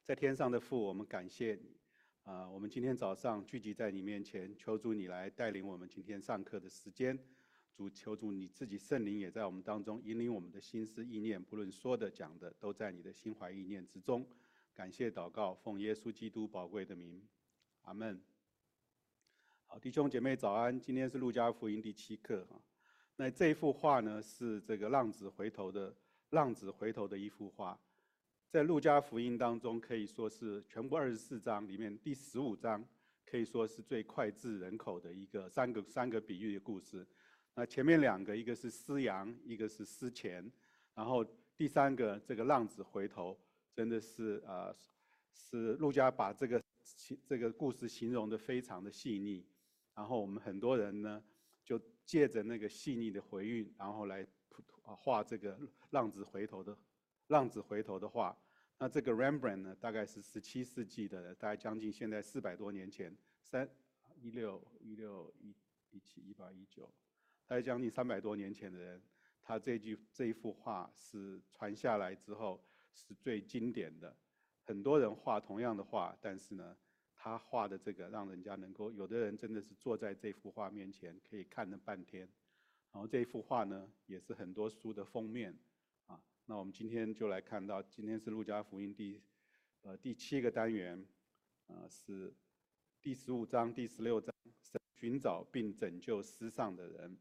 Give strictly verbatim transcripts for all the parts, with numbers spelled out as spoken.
在天上的父，我们感谢你，啊、呃，我们今天早上聚集在你面前，求主你来带领我们今天上课的时间。主，求主你自己圣灵也在我们当中引领我们的心思意念，不论说的讲的，都在你的心怀意念之中。感谢祷告，奉耶稣基督宝贵的名，阿门。好，弟兄姐妹早安，今天是路加福音第七课哈。那这一幅画呢，是这个浪子回头的浪子回头的一幅画。在路加福音当中，可以说是全部二十四章里面第十五章，可以说是最脍炙人口的一个三个三个比喻的故事。那前面两个，一个是失羊，一个是失钱，然后第三个这个浪子回头，真的是呃，是路加把这个这个故事形容得非常的细腻。然后我们很多人呢，就借着那个细腻的回韵，然后来画这个浪子回头的浪子回头的画。那这个 Rembrandt 呢，大概是十七世纪的，大概将近现在四百多年前，三一六一六一一七一八一九，大概将近三百多年前的人，他这句这一幅画是传下来之后是最经典的。很多人画同样的画，但是呢，他画的这个让人家能够，有的人真的是坐在这幅画面前可以看了半天。然后这一幅画呢，也是很多书的封面啊。那我们今天就来看到，今天是路加福音第呃第七个单元，呃是第十五章、第十六章，寻找并拯救失丧的人。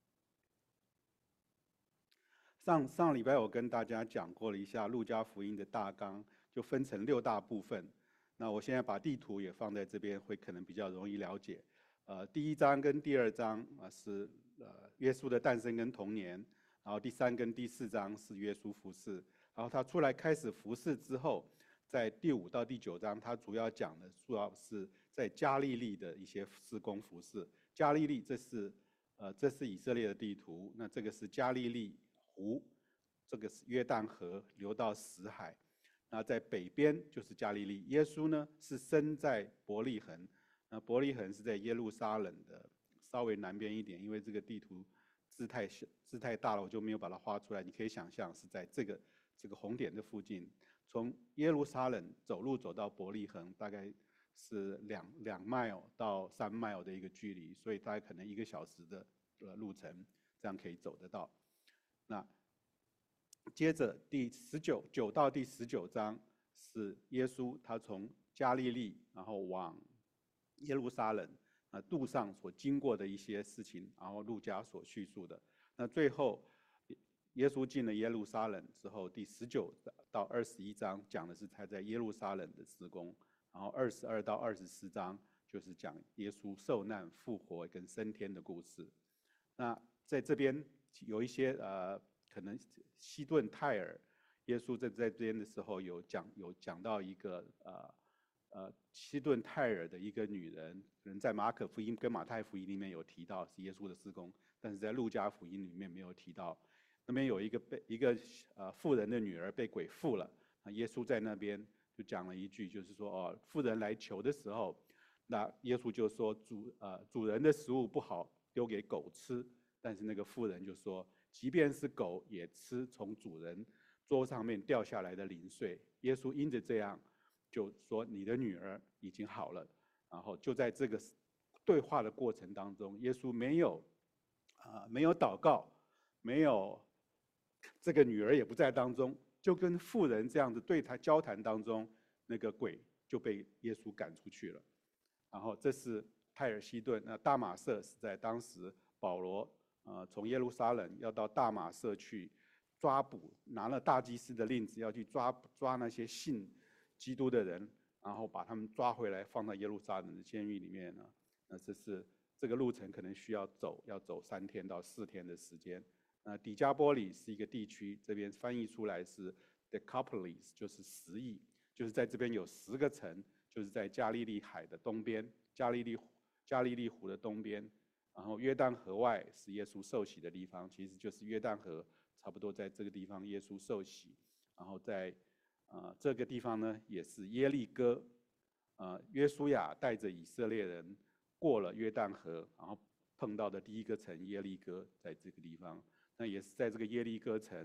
上上礼拜我跟大家讲过了一下路加福音的大纲，就分成六大部分。那我现在把地图也放在这边，会可能比较容易了解。呃，第一章跟第二章啊是呃耶稣的诞生跟童年，然后第三跟第四章是耶稣服侍，然后他出来开始服侍之后，在第五到第九章，他主要讲的主要是在加利利的一些事工服侍。加利利这是呃这是以色列的地图，那这个是加利利湖，这个是约旦河流到死海。那在北边就是加利利，耶稣呢是生在伯利恒，那伯利恒是在耶路撒冷的稍微南边一点，因为这个地图字太小字太大了，我就没有把它画出来。你可以想象是在这个这个红点的附近，从耶路撒冷走路走到伯利恒，大概是两两 mile 到三 mile 的一个距离，所以大概可能一个小时的呃路程，这样可以走得到。那接着第十九九到第十九章是耶稣他从加利利然后往耶路撒冷啊路上所经过的一些事情，然后路加所叙述的。那最后耶稣进了耶路撒冷之后，第十九到二十一章讲的是他在耶路撒冷的事工，然后二十二到二十四章就是讲耶稣受难复活跟升天的故事。那在这边有一些呃可能西顿泰尔，耶稣在在这边的时候有讲有讲到一个呃呃西顿泰尔的一个女人，可能在马可福音跟马太福音里面有提到是耶稣的事工，但是在路加福音里面没有提到。那边有一个被一个呃妇人的女儿被鬼附了，那耶稣在那边就讲了一句，就是说哦，妇人来求的时候，那耶稣就说主呃主人的食物不好丢给狗吃，但是那个妇人就说，即便是狗也吃从主人桌上面掉下来的零碎。耶稣因着这样就说你的女儿已经好了。然后就在这个对话的过程当中，耶稣没有啊、呃、没有祷告，没有这个女儿也不在当中，就跟妇人这样子对他交谈当中，那个鬼就被耶稣赶出去了。然后这是泰尔西顿，那大马色是在当时保罗呃从耶路撒冷要到大马色去抓捕，拿了大祭司的令子要去抓抓那些信基督的人，然后把他们抓回来放到耶路撒冷的监狱里面呢。那这是这个路程可能需要走，要走三天到四天的时间。呃，底加波里是一个地区，这边翻译出来是 Decapolis， 就是十亿，就是在这边有十个城，就是在加利利海的东边，加利利加利利湖的东边，然后约旦河外是耶稣受洗的地方，其实就是约旦河，差不多在这个地方耶稣受洗，然后在呃这个地方呢也是耶利哥，呃约书亚带着以色列人过了约旦河，然后碰到的第一个城耶利哥在这个地方。那也是在这个耶利哥城，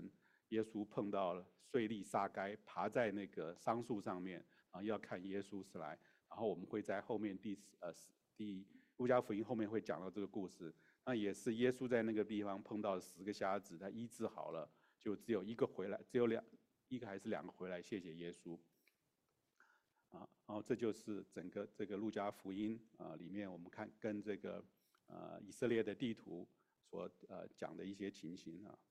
耶稣碰到了税吏撒该，爬在那个桑树上面，然后要看耶稣是来。然后我们会在后面第呃第路加福音后面会讲到这个故事。那也是耶稣在那个地方碰到了十个瞎子，他医治好了，就只有一个回来，只有两一个还是两个回来，谢谢耶稣。啊，然后这就是整个这个路加福音啊里面我们看跟这个呃以色列的地图所呃讲的一些情形啊。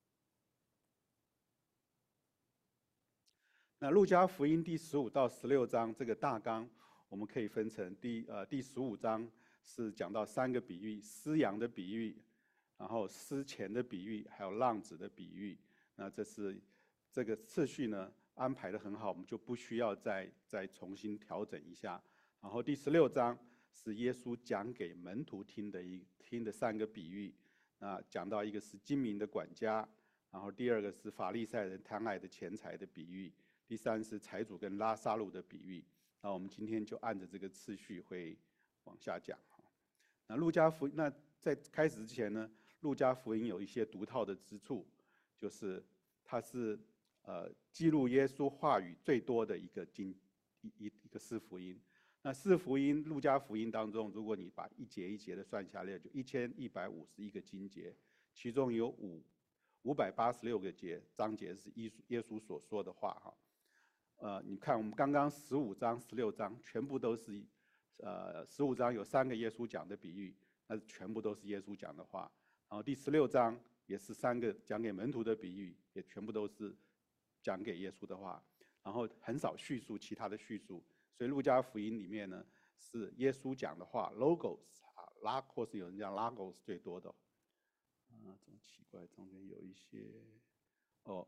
那路加福音第十五到十六章这个大纲，我们可以分成第呃第十五章是讲到三个比喻：失羊的比喻，然后失钱的比喻，还有浪子的比喻。那这是这个次序呢安排得很好，我们就不需要再再重新调整一下。然后第十六章是耶稣讲给门徒听的一听的三个比喻。那讲到一个是精明的管家，然后第二个是法利赛人贪爱的钱财的比喻，第三是财主跟拉撒路的比喻。那我们今天就按着这个次序会往下讲。那路加福那在开始之前呢，路加福音有一些独套的之处，就是它是呃记录耶稣话语最多的一个经一一一个四福音。那四福音路加福音当中，如果你把一节一节的算下来，就一千一百五十一个经节，其中有五五百八十六个节章节是耶稣耶稣所说的话哈。呃，你看我们刚刚十五章、十六章全部都是，呃，十五章有三个耶稣讲的比喻，那全部都是耶稣讲的话。然后第十六章也是三个讲给门徒的比喻，也全部都是讲给耶稣的话。然后很少叙述其他的叙述，所以路加福音里面呢是耶稣讲的话 ，logos 啊，拉或是有人讲 logos 最多的。啊，这么奇怪，中间有一些，哦，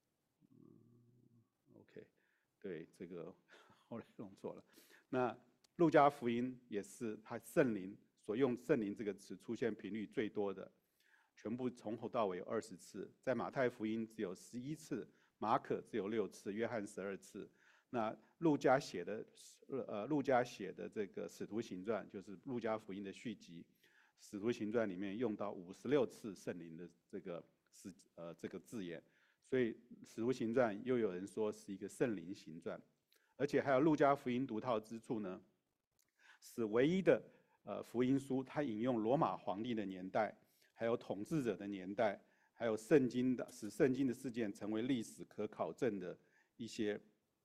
嗯 ，OK。对，这个后来弄错了。那路加福音也是他圣灵所用圣灵这个词出现频率最多的，全部从头到尾有二十次，在马太福音只有十一次，马可只有六次，约翰十二次。那路加写的呃路加写的这个使徒行传就是路加福音的续集，使徒行传里面用到五十六次圣灵的这个是呃这个字眼。所以《使徒行传》又有人说是一个圣灵行传，而且还有路加福音独套之处呢，是唯一的呃福音书，它引用罗马皇帝的年代，还有统治者的年代，还有圣经的使圣经的事件成为历史可考证的一些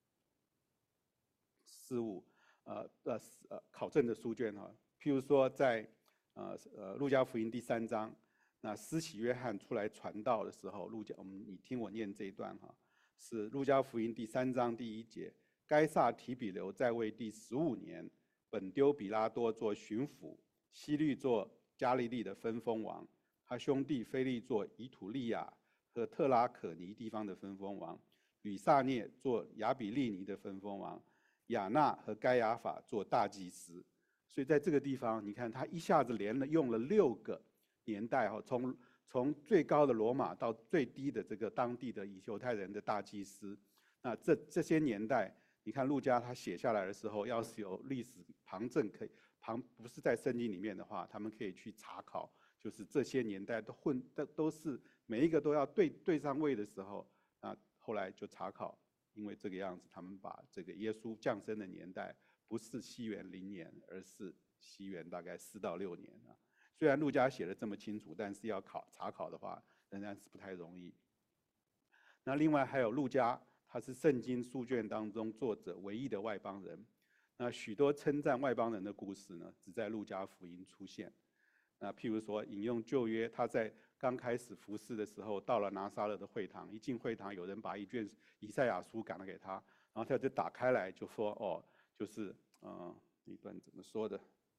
事物，呃呃呃考证的书卷哈。譬如说在呃呃路加福音第三章。那施洗约翰出来传道的时候，路加，我们你听我念这一段哈，是路加福音第三章第一节。该撒提比留在位第十五年，本丢比拉多做巡抚，希律做加利利的分封王，他兄弟腓力做以土利亚和特拉可尼地方的分封王，吕撒涅做亚比利尼的分封王，亚纳和该亚法做大祭司。所以在这个地方，你看他一下子连了用了六个年代哈，从从最高的罗马到最低的这个当地的犹太人的大祭司，那这这些年代，你看路加他写下来的时候，要是有历史旁证可以旁不是在圣经里面的话，他们可以去查考，就是这些年代都混都都是每一个都要对对上位的时候，啊，后来就查考，因为这个样子，他们把这个耶稣降生的年代不是西元零年，而是西元大概四到六年啊。虽然路加写的这么清楚，但是要考查考的话，仍然是不太容易。那另外还有路加，他是圣经书卷当中作者唯一的外邦人。那许多称赞外邦人的故事呢，只在路加福音出现。那譬如说引用旧约，他在刚开始服侍的时候，到了拿撒勒的会堂，一进会堂，有人把一卷以赛亚书赶了给他，然后他就打开来就说：“哦，就是嗯，那段怎么说的？”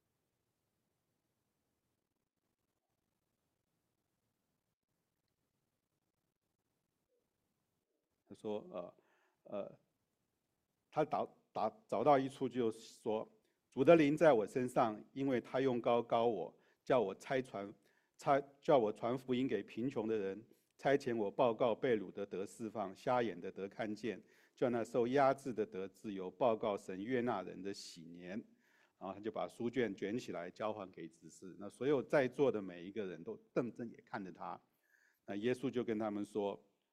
他说：“呃，呃，他找找找到一处，就是说，主的灵在我身上，因为他用膏膏我，叫我差传，差叫我传福音给贫穷的人，差遣我报告被掳的得释放，瞎眼的得看见，叫那受压制的得自由，报告神悦纳人的喜年。”然后他就把书卷卷起来交还给执事。那所有在座的每一个人都瞪着眼看着他。那耶稣就跟他们说：“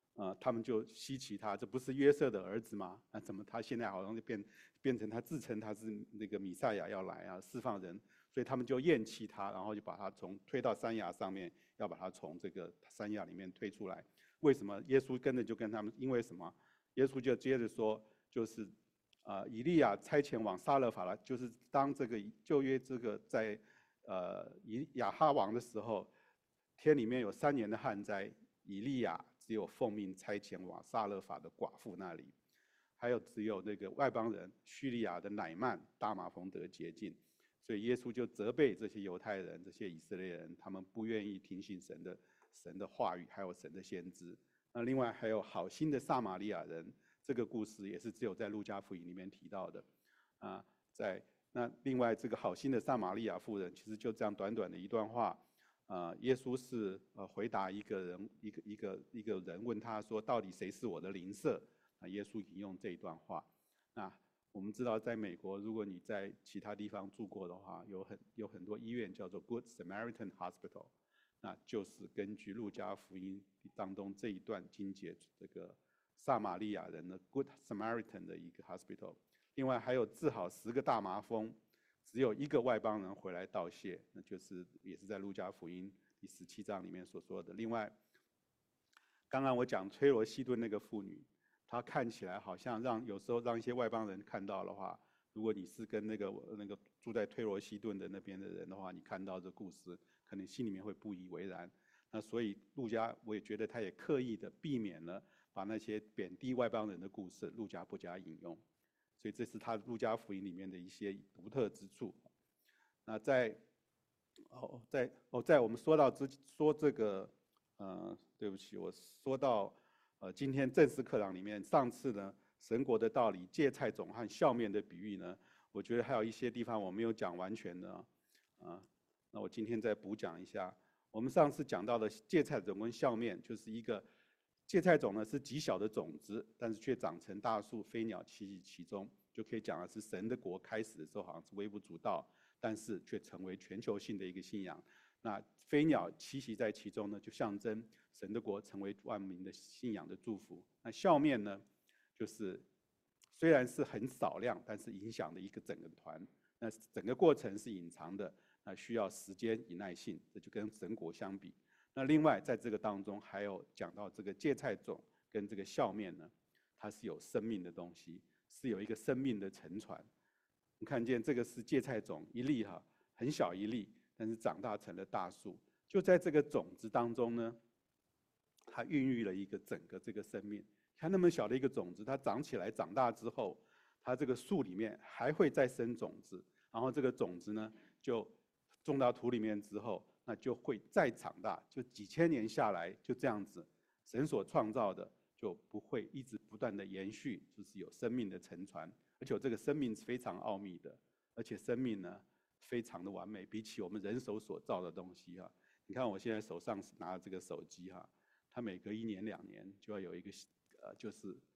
呃，他们就稀奇他，这不是约瑟的儿子吗？那怎么他现在好像就变变成他自称他是那个弥赛亚要来啊，释放人，所以他们就厌弃他，然后就把他从推到山崖上面，要把他从这个山崖里面推出来。为什么？耶稣跟着就跟他们，因为什么？耶稣就接着说，就是啊、呃，以利亚差遣往撒勒法了，就是当这个旧约这个在呃以亚哈王的时候，天里面有三年的旱灾，以利亚只有奉命差遣往撒勒法的寡妇那里，还有只有那个外邦人叙利亚的乃曼大麻风得洁净，所以耶稣就责备这些犹太人、这些以色列人，他们不愿意听信神的神的话语，还有神的先知。那另外还有好心的撒玛利亚人，这个故事也是只有在路加福音里面提到的，啊，在那另外这个好心的撒玛利亚妇人，其实就这样短短的一段话，啊，耶稣是呃回答一个人一个一个一个人问他说，到底谁是我的邻舍？啊，耶稣引用这一段话。那我们知道，在美国，如果你在其他地方住过的话，有很有很多医院叫做 Good Samaritan Hospital。那就是根据路加福音当中这一段经节，这个撒玛利亚人的 Good Samaritan 的一个 hospital。另外还有治好十个大麻风，只有一个外邦人回来道谢，那就是也是在路加福音第十七章里面所说的。另外，刚刚我讲推罗西顿那个妇女，她看起来好像让有时候让一些外邦人看到的话，如果你是跟那个那个住在推罗西顿的那边的人的话，你看到这故事，可能心里面会不以为然。那所以路加，我也觉得他也刻意的避免了把那些贬低外邦人的故事，路加不加引用。所以这是他路加福音里面的一些独特之处。那在哦，在哦，在我们说到之说这个，呃，对不起，我说到呃今天正式课堂里面，上次呢神国的道理、芥菜种和笑面的比喻呢，我觉得还有一些地方我没有讲完全的，啊，那我今天再补讲一下。我们上次讲到的芥菜种跟笑面，就是一个芥菜种呢是极小的种子，但是却长成大树，飞鸟栖息其中，就可以讲的是神的国开始的时候好像是微不足道，但是却成为全球性的一个信仰。那飞鸟栖息在其中呢，就象征神的国成为万民的信仰的祝福。那笑面呢，就是虽然是很少量，但是影响的一个整个团。那整个过程是隐藏的，那需要时间与耐性，这就跟神国相比。那另外在这个当中还有讲到这个芥菜种跟这个笑面呢，它是有生命的东西，是有一个生命的沉船。你看见这个是芥菜种一粒哈，很小一粒，但是长大成了大树。就在这个种子当中呢，它孕育了一个整个这个生命。看那么小的一个种子，它长起来长大之后，它这个树里面还会再生种子，然后这个种子呢就种到土里面之后，那就会再长大，就几千年下来就这样子，神所创造的就不会一直不断的延续，就是有生命的沉船，而且这个生命是非常奥秘的，而且生命呢非常的完美，比起我们人手所造的东西哈，你看我现在手上拿的这个手机哈，它每隔一年两年就要有一个呃就是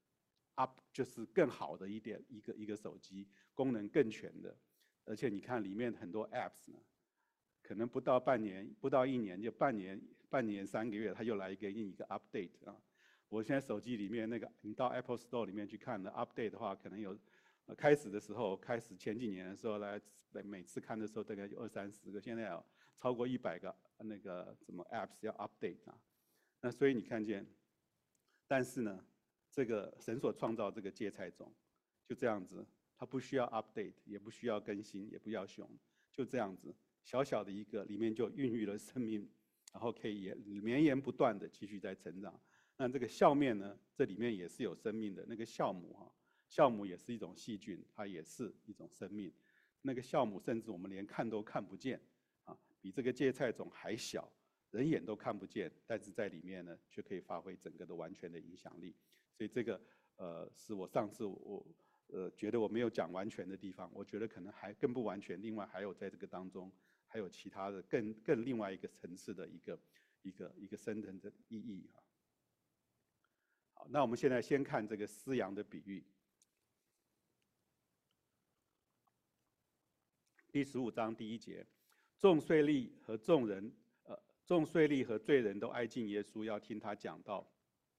up 就是更好的一点一个一个手机，功能更全的，而且你看里面很多 apps 呢。可能不到半年，不到一年，就半年、半年三个月，它又来一个一个 update 啊。我现在手机里面那个，你到 Apple Store 里面去看的 update 的话，可能有，呃，开始的时候，开始前几年的时候来，每次看的时候大概有二三十个，现在有超过一百个那个什么 apps 要 update 啊。那所以你看见，但是呢，这个神所创造这个芥菜种，就这样子，它不需要 update， 也不需要更新，也不要熊，就这样子。小小的一个，里面就孕育了生命，然后可以也绵延不断的继续在成长。那这个酵面呢，这里面也是有生命的。那个酵母哈，酵母也是一种细菌，它也是一种生命。那个酵母甚至我们连看都看不见啊，比这个芥菜种还小，人眼都看不见，但是在里面呢，却可以发挥整个的完全的影响力。所以这个呃，是我上次我呃觉得我没有讲完全的地方，我觉得可能还更不完全。另外还有在这个当中。还有其他的更更另外一个层次的一个一个一个深层的意义啊。好，那我们现在先看这个失羊的比喻，第十五章第一节，众税吏和众人，呃，众税吏和罪人都挨近耶稣，要听他讲道。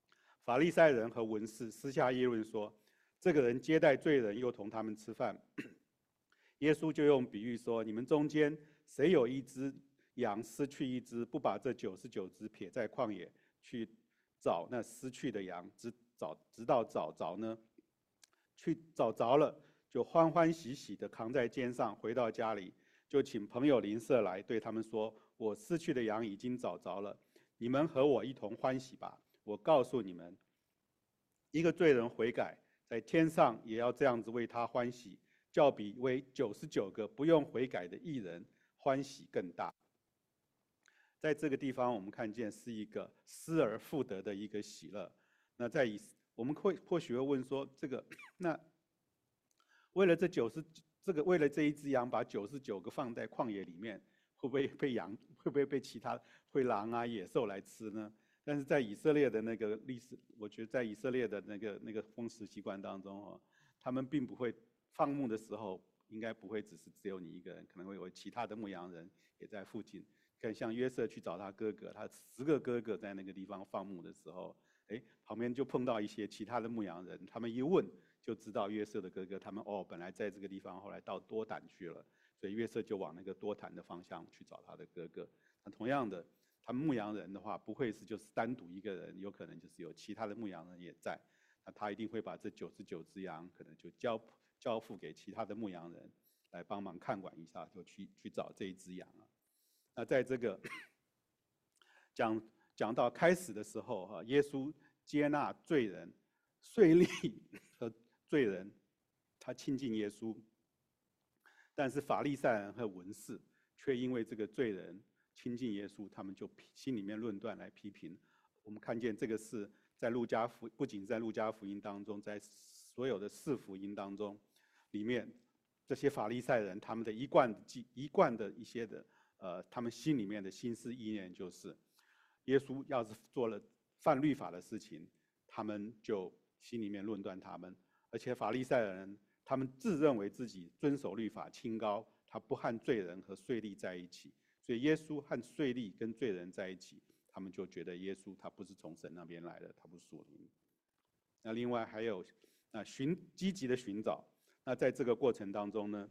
法利赛人和文士私下议论说，这个人接待罪人，又同他们吃饭。耶稣就用比喻说，你们中间谁有一只羊失去一只，不把这九十九只撇在旷野去找那失去的羊，直找直到找着呢？去找着了，就欢欢喜喜的扛在肩上，回到家里，就请朋友邻舍来，对他们说：我失去的羊已经找着了，你们和我一同欢喜吧。我告诉你们，一个罪人悔改，在天上也要这样子为他欢喜，较比为九十九个不用悔改的义人欢喜更大。在这个地方，我们看见是一个失而复得的一个喜乐。那在以我们会或许会问说，这个那为了这九十这个为了这一只羊，把九十九个放在旷野里面，会不会被羊会不会被其他会狼啊野兽来吃呢？但是在以色列的那个历史，我觉得在以色列的那个那个风俗习惯当中哦，他们并不会放牧的时候，应该不会只是只有你一个人，可能会有其他的牧羊人也在附近。看像约瑟去找他哥哥，他十个哥哥在那个地方放牧的时候，哎，旁边就碰到一些其他的牧羊人，他们一问就知道约瑟的哥哥，他们哦本来在这个地方，后来到多胆去了，所以约瑟就往那个多胆的方向去找他的哥哥。那同样的，他们牧羊人的话，不会是就是单独一个人，有可能就是有其他的牧羊人也在，那他一定会把这九十九只羊可能就交交付给其他的牧羊人来帮忙看管一下，就去去找这一只羊啊。那在这个讲讲到开始的时候，哈，耶稣接纳罪人、税吏和罪人，他亲近耶稣，但是法利赛人和文士却因为这个罪人亲近耶稣，他们就心里面论断来批评。我们看见这个是在路加福，不仅在路加福音当中，在所有的四福音当中，里面这些法利赛人他们的一贯一贯的一些的。呃，他们心里面的心思意念就是，耶稣要是做了犯律法的事情，他们就心里面论断他们。而且法利赛人他们自认为自己遵守律法清高，他不和罪人和税吏在一起，所以耶稣和税吏跟罪人在一起，他们就觉得耶稣他不是从神那边来的，他不属灵。那另外还有那寻积极的寻找，那在这个过程当中呢？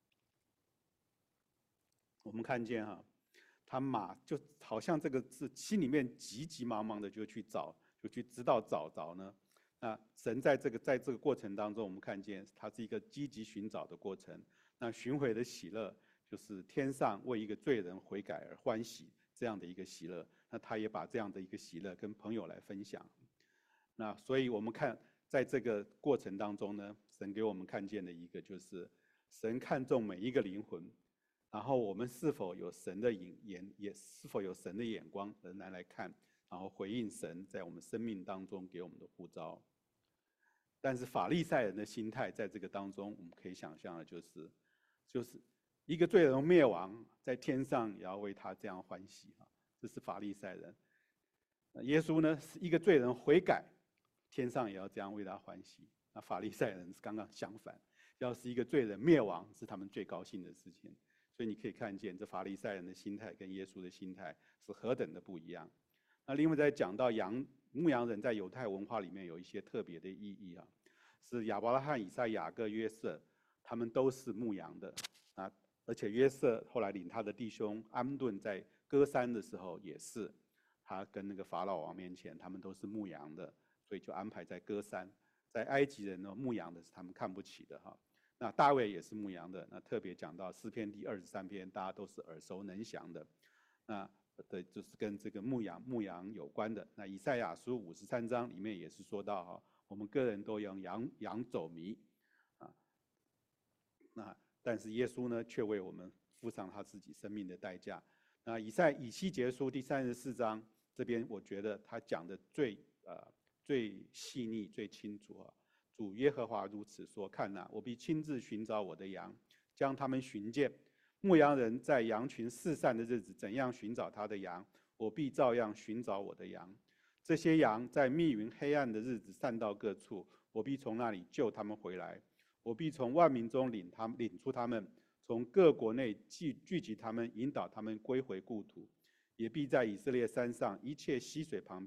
我们看见哈、啊，他马就好像这个是心里面急急忙忙的就去找，就去直到找着呢。那神在这个在这个过程当中，我们看见它是一个积极寻找的过程。那寻回的喜乐，就是天上为一个罪人悔改而欢喜这样的一个喜乐。那他也把这样的一个喜乐跟朋友来分享。那所以我们看在这个过程当中呢，神给我们看见的一个就是，神看重每一个灵魂。然后我们是否有神的眼眼，也是否有神的眼光仍然来看，然后回应神在我们生命当中给我们的呼召。但是法利赛人的心态在这个当中，我们可以想象的就是，就是一个罪人灭亡，在天上也要为他这样欢喜啊，这是法利赛人。耶稣呢是一个罪人悔改，天上也要这样为他欢喜。那法利赛人是刚刚相反，要是一个罪人灭亡，是他们最高兴的事情。所以你可以看见，这法利赛人的心态跟耶稣的心态是何等的不一样。那另外在讲到羊牧羊人在犹太文化里面有一些特别的意义啊，是亚伯拉罕、以撒、雅各、约瑟，他们都是牧羊的啊。而且约瑟后来领他的弟兄安顿在歌山的时候，也是他跟那个法老王面前，他们都是牧羊的，所以就安排在歌山。在埃及人呢，牧羊的是他们看不起的哈。那大卫也是牧羊的，那特别讲到诗篇第二十三篇，大家都是耳熟能详的，那的就是跟这个牧羊牧羊有关的。那以赛亚书五十三章里面也是说到哈，我们个人都用羊羊走迷啊，那但是耶稣呢，却为我们付上他自己生命的代价。那以赛以西结书第三十四章这边，我觉得他讲的最呃最细腻、最清楚啊。主耶和华如此说：看哪，我必亲自寻找我的羊，将他们寻见。牧羊人在羊群四散的日子，怎样寻找他的羊，我必照样寻找我的羊。这些羊在密云黑暗的日子散到各处，我必从那里救他们回来。我必从万民中领他们，领出他们，从各国内聚聚集他们，引导他们归回故土。也必在以色列山上一切溪水旁边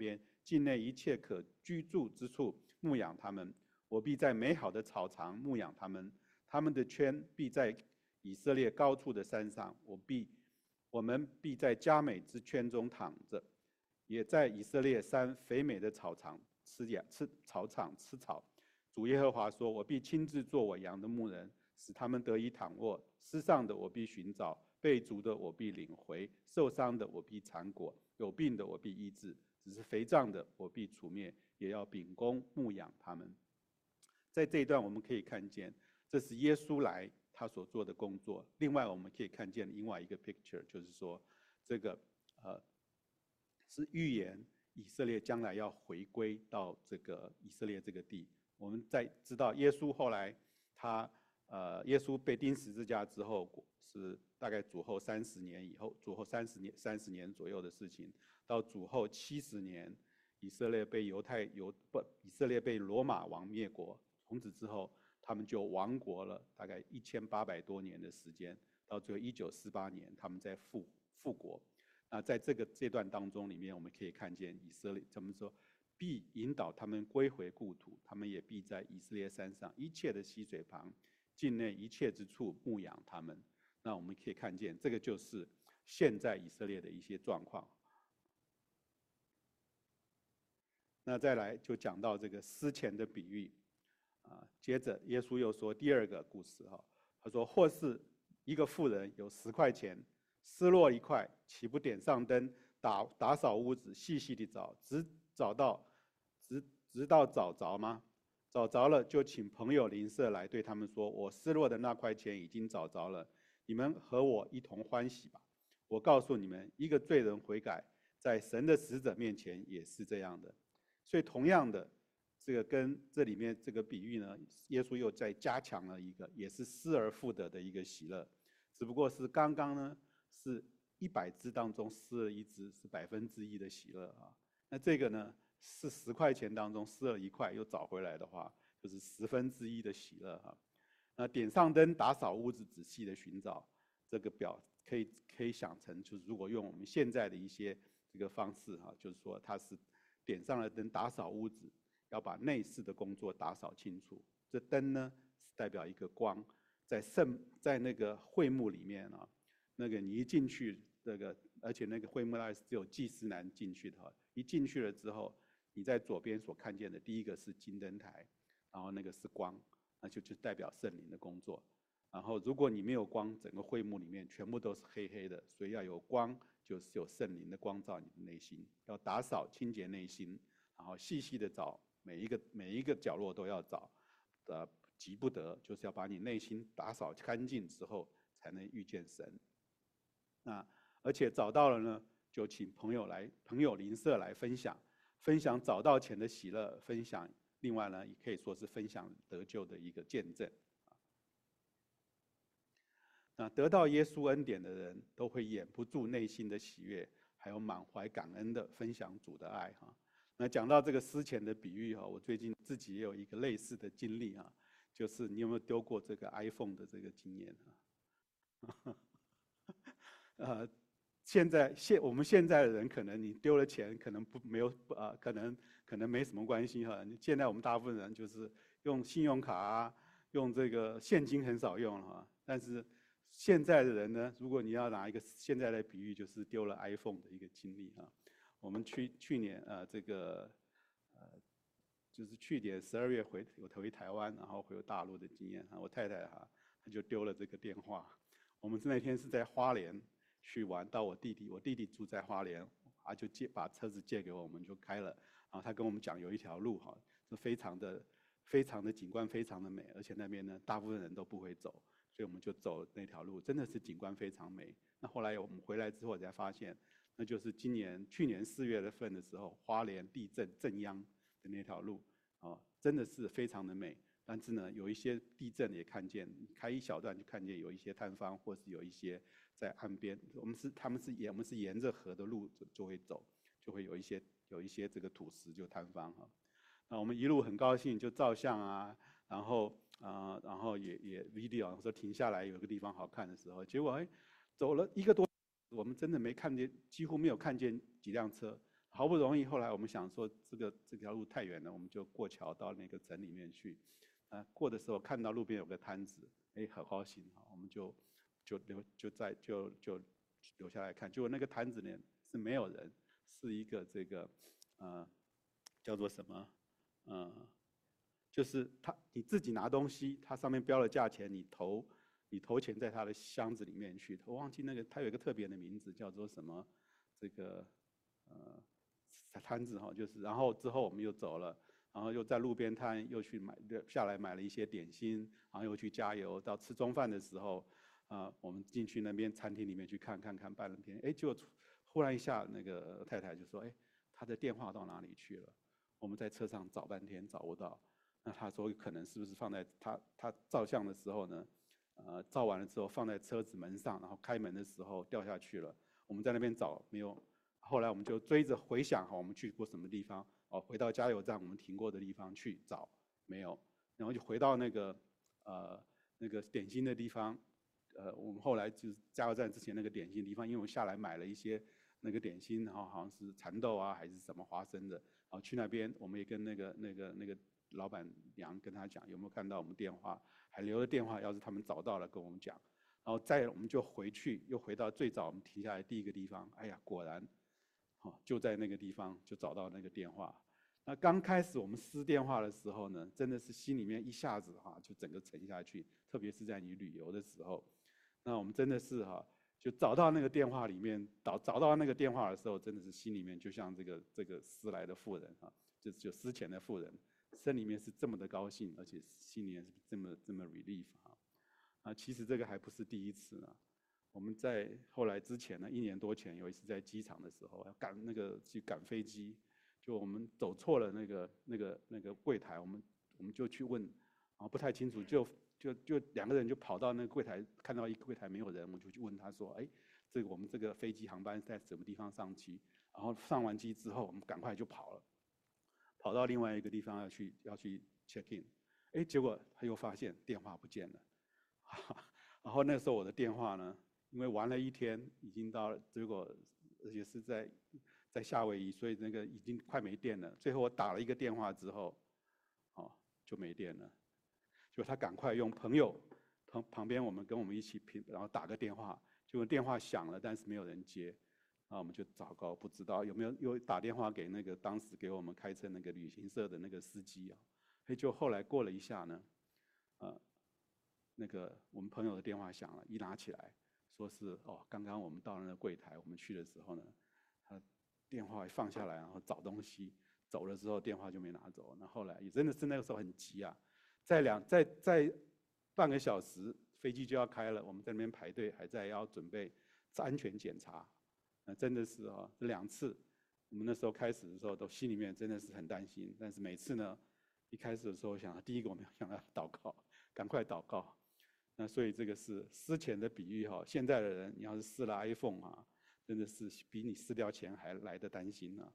境内一切可居住之处牧养他们。我必在美好的草场牧养他们，他们的圈必在以色列高处的山上。我必，我们必在佳美之圈中躺着，也在以色列山肥美的草场吃养吃草场吃草。主耶和华说：我必亲自做我羊的牧人，使他们得以躺卧。失丧的我必寻找，被逐的我必领回，受伤的我必缠裹，有病的我必医治。只是肥胀的我必除灭，也要秉公牧养他们。在这一段我们可以看见，这是耶稣来他所做的工作。另外我们可以看见另外一个 picture， 就是说这个呃是预言以色列将来要回归到这个以色列这个地。我们在知道耶稣后来他呃耶稣被钉十字架之后，是大概主后三十年以后，主后三十年三十年左右的事情。到主后七十年，以色列被犹太犹不以色列被罗马王灭国，从此之后他们就亡国了，大概一千八百多年的时间。到最后一九四八年，他们在复复国。那在这个这段当中里面，我们可以看见以色列怎么说？必引导他们归回故土，他们也必在以色列山上一切的溪水旁，境内一切之处牧养他们。那我们可以看见，这个就是现在以色列的一些状况。那再来就讲到这个失钱的比喻，啊，接着耶稣又说第二个故事哈，他说或是一个妇人有十块钱，失落一块，岂不点上灯，打打扫屋子，细细地找，直找到。直直到找着吗？找着了，就请朋友邻舍来，对他们说：“我失落的那块钱已经找着了，你们和我一同欢喜吧。”我告诉你们，一个罪人悔改，在神的使者面前也是这样的。所以，同样的，这个跟这里面这个比喻呢，耶稣又再加强了一个，也是失而复得的一个喜乐，只不过是刚刚呢是一百只当中失了一只，是百分之一的喜乐啊。那这个呢？是十块钱当中失了一块又找回来的话，就是十分之一的喜乐哈。那点上灯，打扫屋子，仔细的寻找，这个表可以可以想成，就是如果用我们现在的一些这个方式哈，就是说它是点上了灯，打扫屋子，要把内室的工作打扫清楚。这灯呢是代表一个光，在圣在那个会幕里面啊，那个你一进去，这个而且那个会幕那是只有祭司男进去的哈，一进去了之后。你在左边所看见的第一个是金灯台，然后那个是光，那就就代表圣灵的工作。然后如果你没有光，整个会幕里面全部都是黑黑的，所以要有光，就是有圣灵的光照你的内心，要打扫清洁内心，然后细细的找每一个每一个角落都要找，呃，急不得，就是要把你内心打扫干净之后，才能遇见神。那而且找到了呢，就请朋友来，朋友邻舍来分享。分享找到钱的喜乐，分享另外呢，也可以说是分享得救的一个见证。那得到耶稣恩典的人都会掩不住内心的喜悦，还有满怀感恩的分享主的爱哈。那讲到这个失钱的比喻哈，我最近自己也有一个类似的经历啊，就是你有没有丢过这个 iPhone 的这个经验啊？呃。现在现我们现在的人可能你丢了钱，可能不没有啊、呃，可能可能没什么关系哈。现在我们大部分人就是用信用卡啊，用这个现金很少用了哈。但是现在的人呢，如果你要拿一个现在的比喻，就是丢了 iPhone 的一个经历哈。我们去去年呃这个呃就是去年十二月回我回台湾，然后回大陆的经验哈。我太太哈，她就丢了这个电话。我们那天是在花莲。去玩到我弟弟，我弟弟住在花莲，啊就借把车子借给我们就开了，然后他跟我们讲有一条路哈，是非常的非常的景观非常的美，而且那边呢大部分人都不会走，所以我们就走那条路，真的是景观非常美。那后来我们回来之后才发现，那就是今年去年四月份的时候，花莲地震震央的那条路，啊，真的是非常的美。但是呢，有一些地震也看见，开一小段就看见有一些摊方，或是有一些在岸边。我们是他们是沿我们是沿着河的路就会走，就会有一些有一些这个土石就摊方哈。那我们一路很高兴就照相啊，然后啊、呃，然后也也 video 说停下来有个地方好看的时候，结果哎走了一个多，我们真的没看见，几乎没有看见几辆车， 好不容易后来我们想说这个这条路太远了，我们就过桥到那个城里面去。啊，过的时候看到路边有个摊子，哎，很高兴啊，我们就就留就在就就留下来看。结果那个摊子呢是没有人，是一个这个呃叫做什么呃，就是他你自己拿东西，它上面标了价钱，你投你投钱在他的箱子里面去。我忘记那个它有一个特别的名字，叫做什么这个呃摊子哈，就是然后之后我们又走了。然后又在路边摊又去买下来买了一些点心，然后又去加油。到吃中饭的时候，啊、呃，我们进去那边餐厅里面去看看看半天，哎，就忽然一下那个太太就说，哎，她的电话到哪里去了？我们在车上找半天找不到。那她说可能是不是放在她她照相的时候呢？呃，照完了之后放在车子门上，然后开门的时候掉下去了。我们在那边找没有，后来我们就追着回想哈，我们去过什么地方。哦，回到加油站我们停过的地方去找，没有，然后就回到那个呃那个点心的地方，呃，我们后来就是加油站之前那个点心的地方，因为我下来买了一些那个点心，然后好像是蚕豆啊还是什么花生的，然后去那边我们也跟那个那个那个老板娘跟他讲有没有看到我们电话，还留了电话，要是他们找到了跟我们讲，然后再我们就回去，又回到最早我们停下来第一个地方，哎呀，果然。哦，就在那个地方就找到那个电话。那刚开始我们撕电话的时候呢，真的是心里面一下子哈就整个沉下去，特别是在你旅游的时候。那我们真的是哈，就找到那个电话里面，找找到那个电话的时候，真的是心里面就像这个这个思来的妇人哈，就就思前的妇人，心里面是这么的高兴，而且心里面是这么这么 relief 哈。啊，其实这个还不是第一次呢。我们在后来之前呢，一年多前有一次在机场的时候，要赶那个去赶飞机，就我们走错了那个那个那个柜台，我们我们就去问，然后不太清楚，就就就两个人就跑到那个柜台，看到一个柜台没有人，我就去问他说，哎，这个我们这个飞机航班在什么地方上机？然后上完机之后，我们赶快就跑了，跑到另外一个地方要去要去 check in， 哎，结果他又发现电话不见了，然后那时候我的电话呢？因为玩了一天，已经到了，结果而且是在在夏威夷，所以那个已经快没电了。最后我打了一个电话之后，哦，就没电了。就他赶快用朋友旁旁边我们跟我们一起拼，然后打个电话，结果电话响了，但是没有人接，那我们就糟糕，不知道有没有又打电话给那个当时给我们开车那个旅行社的那个司机啊。所以就后来过了一下呢，呃，那个我们朋友的电话响了，一拿起来。说是哦，刚刚我们到了那个柜台，我们去的时候呢，他电话放下来，然后找东西，走了之后电话就没拿走。那后来也真的是那个时候很急啊，在两在在半个小时飞机就要开了，我们在那边排队，还在要准备安全检查。那真的是啊，这两次我们那时候开始的时候都心里面真的是很担心，但是每次呢，一开始的时候想，第一个我们想要祷告，赶快祷告。那所以这个是撕钱的比喻哈，现在的人你要是撕了 iPhone 啊，真的是比你撕掉钱还来的担心呢。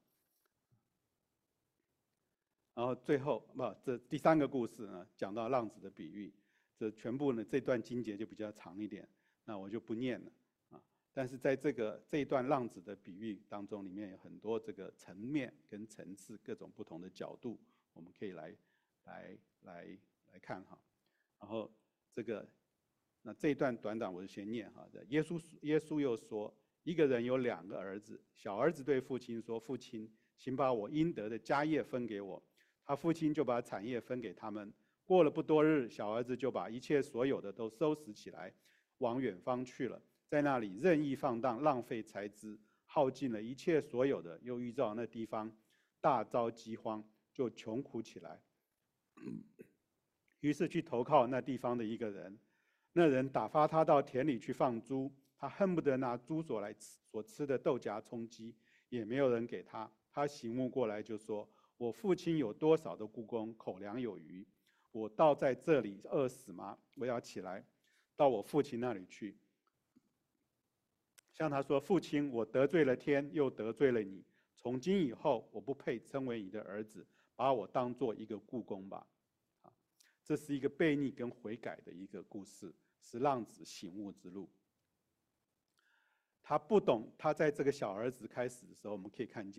然后最后不，这第三个故事呢，讲到浪子的比喻，这全部呢这段经节就比较长一点，那我就不念了啊。但是在这个这一段浪子的比喻当中，里面有很多这个层面跟层次，各种不同的角度，我们可以来来来来看哈。然后这个。那这一段短短我就先念哈。耶稣耶稣又说，一个人有两个儿子，小儿子对父亲说：“父亲，请把我应得的家业分给我。”他父亲就把产业分给他们。过了不多日，小儿子就把一切所有的都收拾起来，往远方去了，在那里任意放荡，浪费财资，耗尽了一切所有的，又遇到那地方大遭饥荒，就穷苦起来。于是去投靠那地方的一个人。那人打发他到田里去放猪，他恨不得拿猪所来吃所吃的豆荚充饥，也没有人给他。他醒悟过来就说：“我父亲有多少的雇工，口粮有余，我倒在这里饿死吗？我要起来，到我父亲那里去。”向他说：“父亲，我得罪了天，又得罪了你。从今以后，我不配称为你的儿子，把我当做一个雇工吧。”这是一个悖逆跟悔改的一个故事。是浪子醒悟之路。他不懂，他在这个小儿子开始的时候，我们可以看见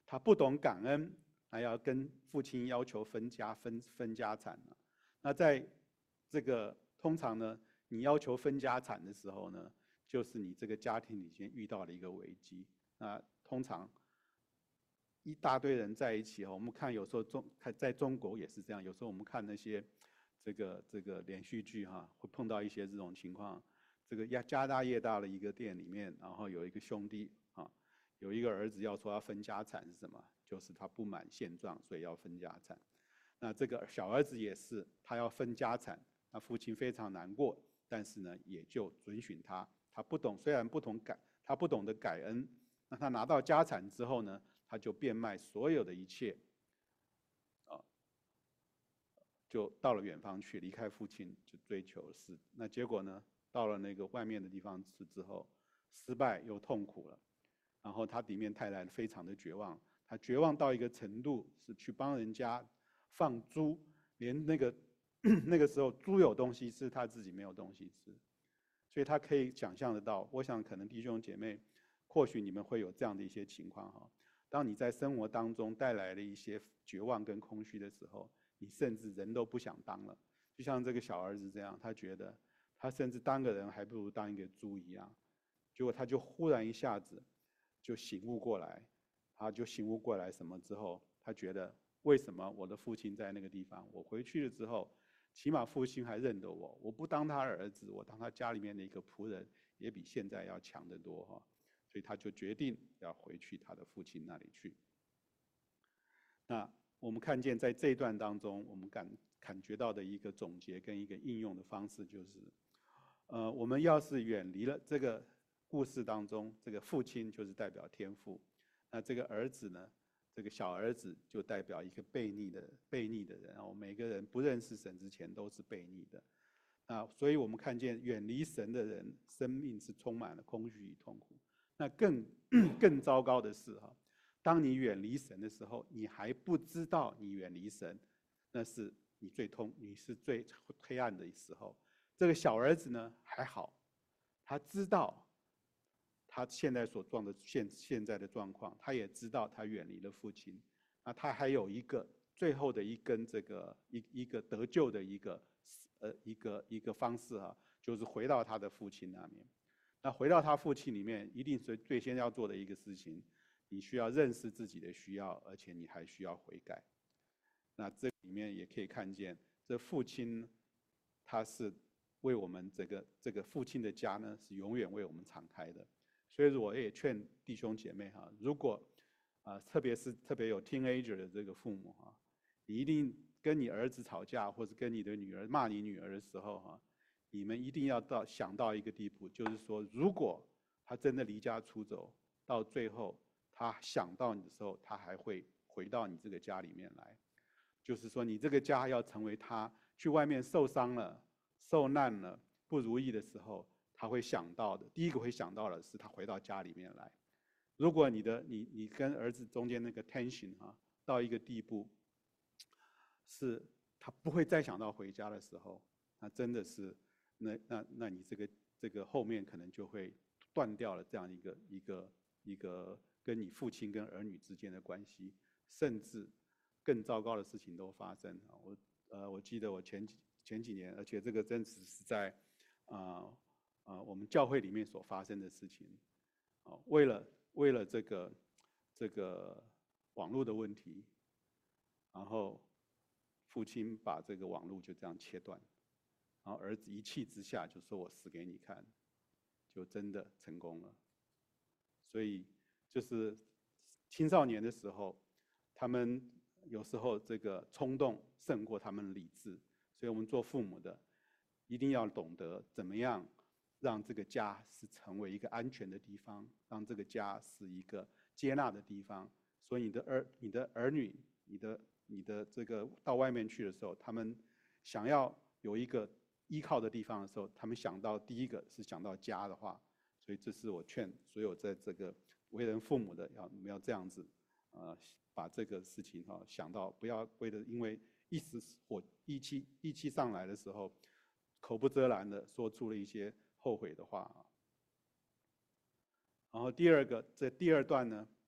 他不懂感恩，还要跟父亲要求分家分分家产。那在这个通常呢，你要求分家产的时候呢，就是你这个家庭里面遇到了一个危机。那通常一大堆人在一起哈，我们看有时候中看在中国也是这样，有时候我们看那些这个这个连续剧哈，会碰到一些这种情况。这个家大业大的一个店里面，然后有一个兄弟啊，有一个儿子要说要分家产是什么？就是他不满现状，所以要分家产。那这个小儿子也是，他要分家产，那父亲非常难过，但是呢，也就准许他。他不懂，虽然不懂感，他不懂得感恩。那他拿到家产之后呢，他就变卖所有的一切，啊，就到了远方去，离开父亲，就追求是。那结果呢，到了那个外面的地方之之后，失败又痛苦了。然后他里面太太非常的绝望，他绝望到一个程度，是去帮人家放猪，连那个那个时候猪有东西吃，他自己没有东西吃，所以他可以想象得到。我想可能弟兄姐妹，或许你们会有这样的一些情况哈。当你在生活当中带来了一些绝望跟空虚的时候，你甚至人都不想当了。就像这个小儿子这样，他觉得他甚至当个人还不如当一个猪一样。结果他就忽然一下子就醒悟过来，他就醒悟过来什么之后，他觉得为什么我的父亲在那个地方，我回去了之后，起码父亲还认得我，我不当他儿子，我当他家里面的一个仆人，也比现在要强得多哈。所以他就决定要回去他的父亲那里去。那我们看见在这一段当中，我们感感觉到的一个总结跟一个应用的方式就是，呃，我们要是远离了这个故事当中，这个父亲就是代表天父，那这个儿子呢，这个小儿子就代表一个悖逆的悖逆的人。哦，每个人不认识神之前都是悖逆的。那所以我们看见远离神的人，生命是充满了空虚与痛苦。那更更糟糕的是哈，当你远离神的时候，你还不知道你远离神，那是你最痛，你是最黑暗的时候。这个小儿子呢还好，他知道他现在所状的现现在的状况，他也知道他远离了父亲。那他还有一个最后的一根这个一一个得救的一个呃一个一个方式哈，就是回到他的父亲那边。那回到他父亲里面，一定是最先要做的一个事情，你需要认识自己的需要，而且你还需要悔改。那这里面也可以看见，这父亲他是为我们这个这个父亲的家呢，是永远为我们敞开的。所以我也劝弟兄姐妹哈，如果啊、呃，特别是特别有 teenager 的这个父母哈，你一定跟你儿子吵架，或者跟你的女儿骂你女儿的时候哈，你们一定要到想到一个地步，就是说，如果他真的离家出走，到最后他想到你的时候，他还会回到你这个家里面来。就是说，你这个家要成为他去外面受伤了、受难了、不如意的时候，他会想到的。第一个会想到的是他回到家里面来。如果你的你你跟儿子中间那个 tension 哈、啊、到一个地步，是他不会再想到回家的时候，那真的是。那那那你这个这个后面可能就会断掉了这样一个一个一个跟你父亲跟儿女之间的关系，甚至更糟糕的事情都发生。我呃我记得我前几前几年，而且这个真实是在啊啊、呃呃、我们教会里面所发生的事情。啊、呃，为了为了这个这个网络的问题，然后父亲把这个网络就这样切断。然后儿子一气之下就说：“我死给你看。”就真的成功了。所以就是青少年的时候，他们有时候这个冲动胜过他们理智。所以我们做父母的一定要懂得怎么样让这个家是成为一个安全的地方，让这个家是一个接纳的地方。所以你的儿、你的儿女、你的、你的这个到外面去的时候，他们想要有一个依靠的地方的时候，他们想到第一个是想到家的话，所以这是我劝所有在这个为人父母的要我们要这样子，呃，把这个事情哈、哦、想到，不要为了因为一时火意气意气上来的时候，口不择拦的说出了一些后悔的话啊。然后第二个，这第二段呢，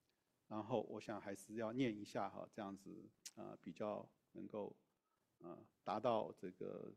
然后我想还是要念一下哈，这样子啊、呃、比较能够啊、呃、达到这个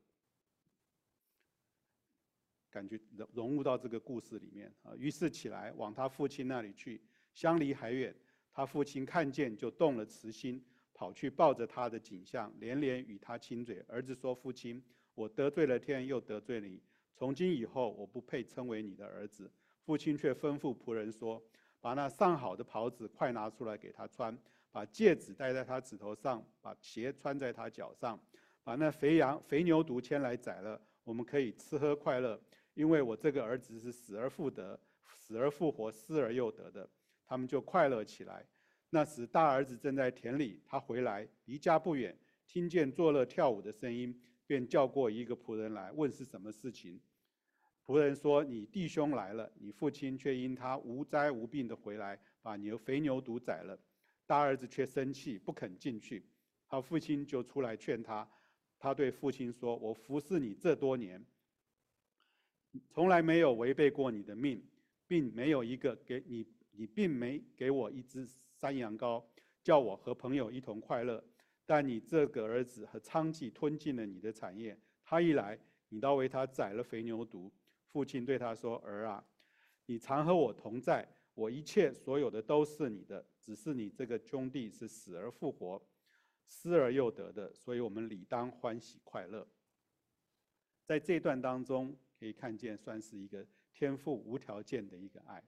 感觉融融入到这个故事里面啊。于是起来往他父亲那里去，相离还远，他父亲看见就动了慈心，跑去抱着他的颈项，连连与他亲嘴。儿子说：“父亲，我得罪了天，又得罪你，从今以后我不配称为你的儿子。”父亲却吩咐仆人说：“把那上好的袍子快拿出来给他穿，把戒指戴在他指头上，把鞋穿在他脚上，把那肥羊、肥牛犊牵来宰了，我们可以吃喝快乐。因为我这个儿子是死而复得、死而复活、失而又得的。”他们就快乐起来。那时大儿子正在田里，他回来离家不远，听见作乐跳舞的声音，便叫过一个仆人来，问是什么事情。仆人说：“你弟兄来了，你父亲却因他无灾无病的回来，把牛肥牛犊宰了。”大儿子却生气，不肯进去。他父亲就出来劝他。他对父亲说：“我服侍你这多年，从来没有违背过你的命，并没有一个给你，你并没给我一只山羊羔，叫我和朋友一同快乐。但你这个儿子和娼妓吞尽了你的产业，他一来，你倒为他宰了肥牛犊。”父亲对他说：“儿啊，你常和我同在，我一切所有的都是你的，只是你这个兄弟是死而复活、失而又得的，所以我们理当欢喜快乐。”在这段当中可以看见，算是一个天父无条件的一个爱。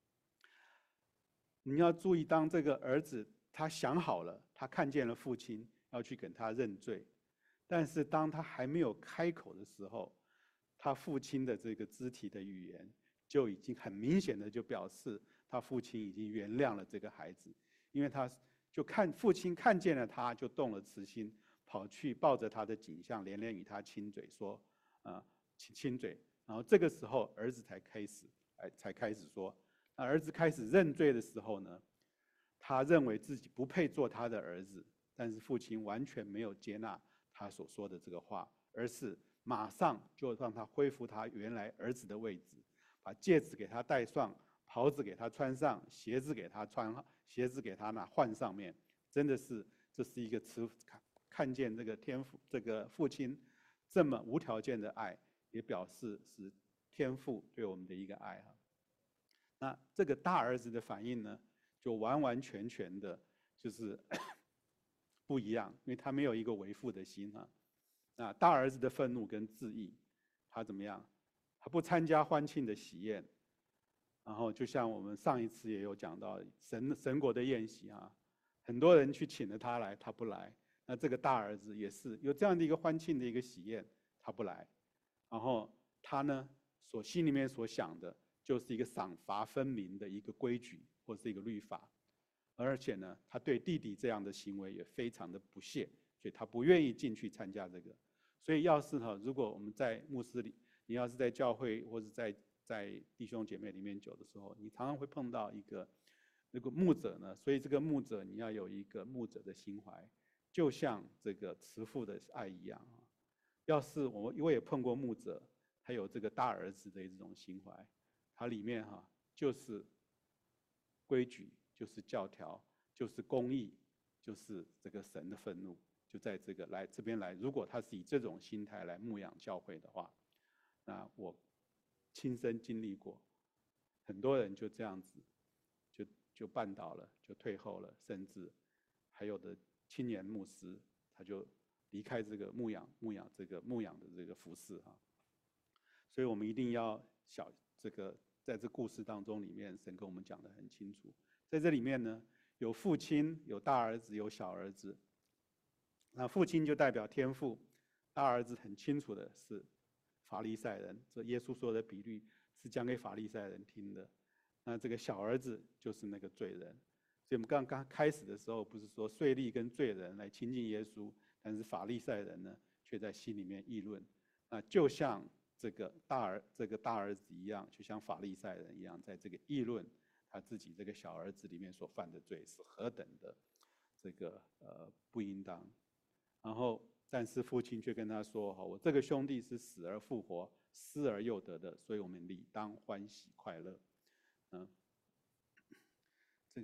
你要注意，当这个儿子他想好了，他看见了父亲要去跟他认罪，但是当他还没有开口的时候，他父亲的这个肢体的语言就已经很明显的就表示他父亲已经原谅了这个孩子，因为他就看父亲看见了他，就动了慈心，跑去抱着他的颈项，连连与他亲嘴，说啊、呃、亲亲嘴。然后这个时候儿子才开始哎才开始说，那儿子开始认罪的时候呢，他认为自己不配做他的儿子，但是父亲完全没有接纳他所说的这个话，而是马上就让他恢复他原来儿子的位置，把戒指给他戴上，袍子给他穿上，鞋子给他穿，鞋子给他那换上面。真的是，这是一个慈看看见这个天父这个父亲这么无条件的爱，也表示是天父对我们的一个爱哈。那这个大儿子的反应呢，就完完全全的就是不一样，因为他没有一个为父的心啊。那大儿子的愤怒跟自义，他怎么样？他不参加欢庆的喜宴，然后就像我们上一次也有讲到神神国的宴席啊，很多人去请了他来，他不来。那这个大儿子也是有这样的一个欢庆的一个喜宴，他不来。然后他呢，所心里面所想的就是一个赏罚分明的一个规矩或是一个律法，而且呢，他对弟弟这样的行为也非常的不屑，所以他不愿意进去参加这个。所以要是哈，如果我们在牧师里，你要是在教会或者在在弟兄姐妹里面久的时候，你常常会碰到一个那个牧者呢，所以这个牧者你要有一个牧者的心怀，就像这个慈父的爱一样啊。要是我我也碰过牧者，他有这个大儿子的这种心怀，他里面哈就是规矩，就是教条，就是公义，就是这个神的愤怒。就在这个来这边来，如果他是以这种心态来牧养教会的话，那我亲身经历过，很多人就这样子，就就绊倒了，就退后了，甚至还有的青年牧师，他就离开这个牧养牧养这个牧养的这个服事啊。所以我们一定要小这个在这故事当中里面，神跟我们讲得很清楚，在这里面呢，有父亲，有大儿子，有小儿子。那父亲就代表天父，大儿子很清楚的是法利赛人，这耶稣说的比喻是讲给法利赛人听的。那这个小儿子就是那个罪人。所以我们刚刚开始的时候不是说税吏跟罪人来亲近耶稣，但是法利赛人呢却在心里面议论。那就像这个大儿这个大儿子一样，就像法利赛人一样，在这个议论他自己这个小儿子里面所犯的罪是何等的这个呃不应当。然后，但是父亲却跟他说：“哈，我这个兄弟是死而复活、失而又得的，所以我们理当欢喜快乐。”嗯，这个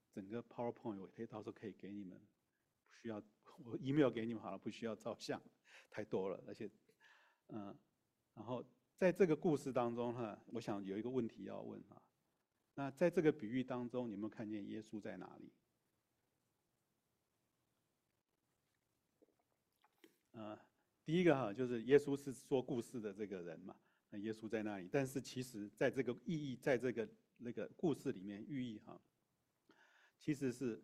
整个 PowerPoint 我可以到时候可以给你们，不需要我 email 给你们好了，不需要照相，太多了，而且，嗯，然后在这个故事当中哈，我想有一个问题要问哈，那在这个比喻当中，你有没有看见耶稣在哪里？呃，第一个哈，就是耶稣是说故事的这个人嘛，那耶稣在那里，但是其实在这个意义，在这个那个故事里面寓意哈，其实是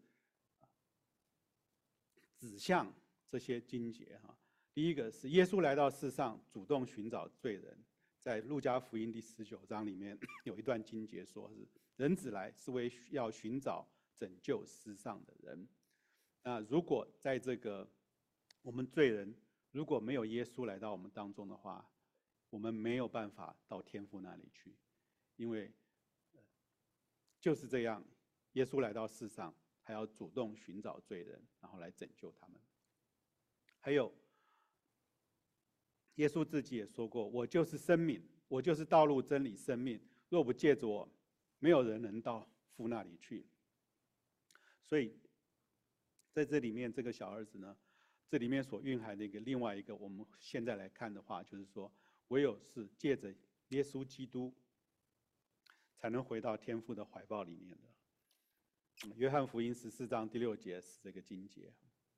指向这些经节哈。第一个是耶稣来到世上，主动寻找罪人，在路加福音第十九章里面有一段经节说是人子来是为要寻找拯救世上的人。那如果在这个我们罪人如果没有耶稣来到我们当中的话，我们没有办法到天父那里去，因为就是这样，耶稣来到世上，还要主动寻找罪人，然后来拯救他们。还有，耶稣自己也说过：“我就是生命，我就是道路、真理、生命。若不借着我，没有人能到父那里去。”所以，在这里面，这个小儿子呢，这里面所蕴含的一个另外一个，我们现在来看的话，就是说，唯有是借着耶稣基督，才能回到天父的怀抱里面的。约翰福音十四章第六节是这个经节。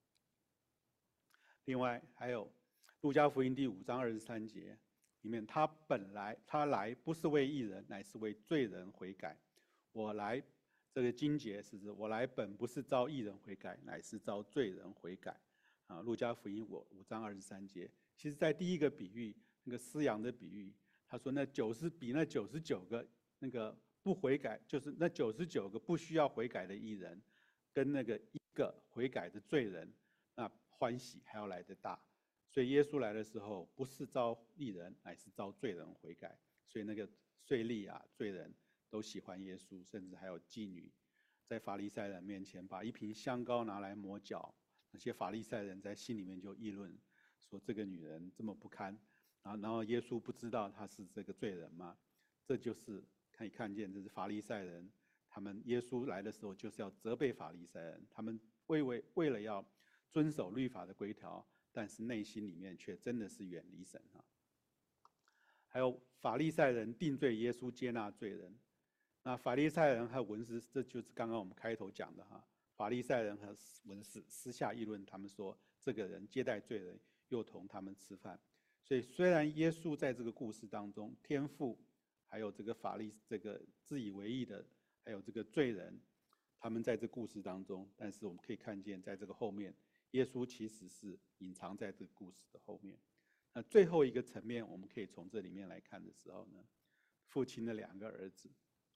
另外还有路加福音第五章二十三节里面，他本来他来不是为义人，乃是为罪人悔改。我来这个经节是指我来本不是招义人悔改，乃是招罪人悔改。啊，路加福音五五章二十三节，其实在第一个比喻那个失羊的比喻，他说那九十比那九十九个那个不悔改，就是那九十九个不需要悔改的义人，跟那个一个悔改的罪人，那欢喜还要来得大。所以耶稣来的时候，不是招义人，乃是招罪人悔改。所以那个税吏啊、罪人都喜欢耶稣，甚至还有妓女，在法利赛人面前把一瓶香膏拿来抹脚，那些法利赛人在心里面就议论说这个女人这么不堪，然后然后耶稣不知道她是这个罪人吗？这就是可以看见，这是法利赛人，他们耶稣来的时候就是要责备法利赛人，他们为为为了要遵守律法的规条，但是内心里面却真的是远离神啊。还有法利赛人定罪耶稣，接纳罪人。那法利赛人和文士，这就是刚刚我们开头讲的哈。法利赛人和文士私下议论，他们说这个人接待罪人，又同他们吃饭。所以虽然耶稣在这个故事当中，天父还有这个法利这个自以为义的，还有这个罪人，他们在这故事当中，但是我们可以看见，在这个后面，耶稣其实是隐藏在这个故事的后面。那最后一个层面，我们可以从这里面来看的时候呢，父亲的两个儿子，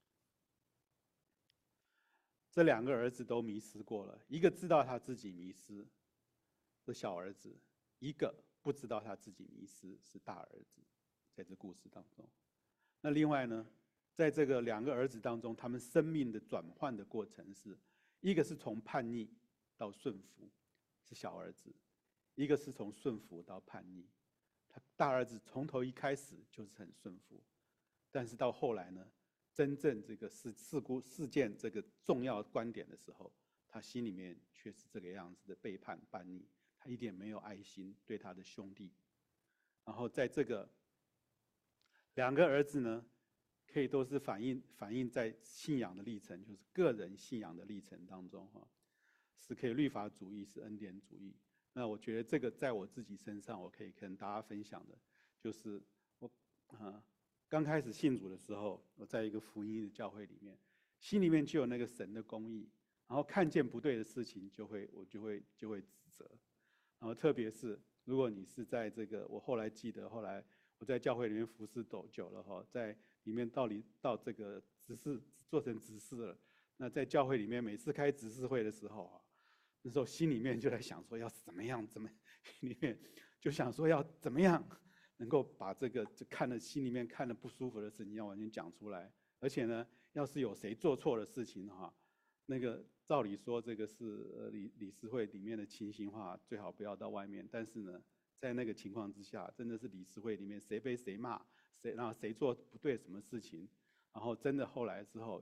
这两个儿子都迷失过了，一个知道他自己迷失，是小儿子；一个不知道他自己迷失，是大儿子。在这故事当中，那另外呢，在这个两个儿子当中，他们生命的转换的过程是，一个是从叛逆到顺服，是小儿子；一个是从顺服到叛逆。他大儿子从头一开始就是很顺服，但是到后来呢，真正这个事事故事件这个重要观点的时候，他心里面却是这个样子的背叛叛逆，他一点没有爱心对他的兄弟。然后在这个两个儿子呢，可以都是反映反映在信仰的历程，就是个人信仰的历程当中哈，是可以律法主义，是恩典主义。那我觉得这个在我自己身上，我可以跟大家分享的，就是我啊刚开始信主的时候，我在一个福音的教会里面，心里面就有那个神的公义，然后看见不对的事情，就会我就会就会指责，然后特别是如果你是在这个，我后来记得后来我在教会里面服侍久久了哈，在里面到底到这个执事做成执事了，那在教会里面每次开执事会的时候啊。那时候心里面就在想说要怎么样，怎么里面就想说要怎么样能够把这个就看了心里面看了不舒服的事情要完全讲出来，而且呢，要是有谁做错了事情哈，那个照理说这个是理理事会里面的情形话，最好不要到外面。但是呢，在那个情况之下，真的是理事会里面谁被谁骂，谁然后谁做不对什么事情，然后真的后来之后，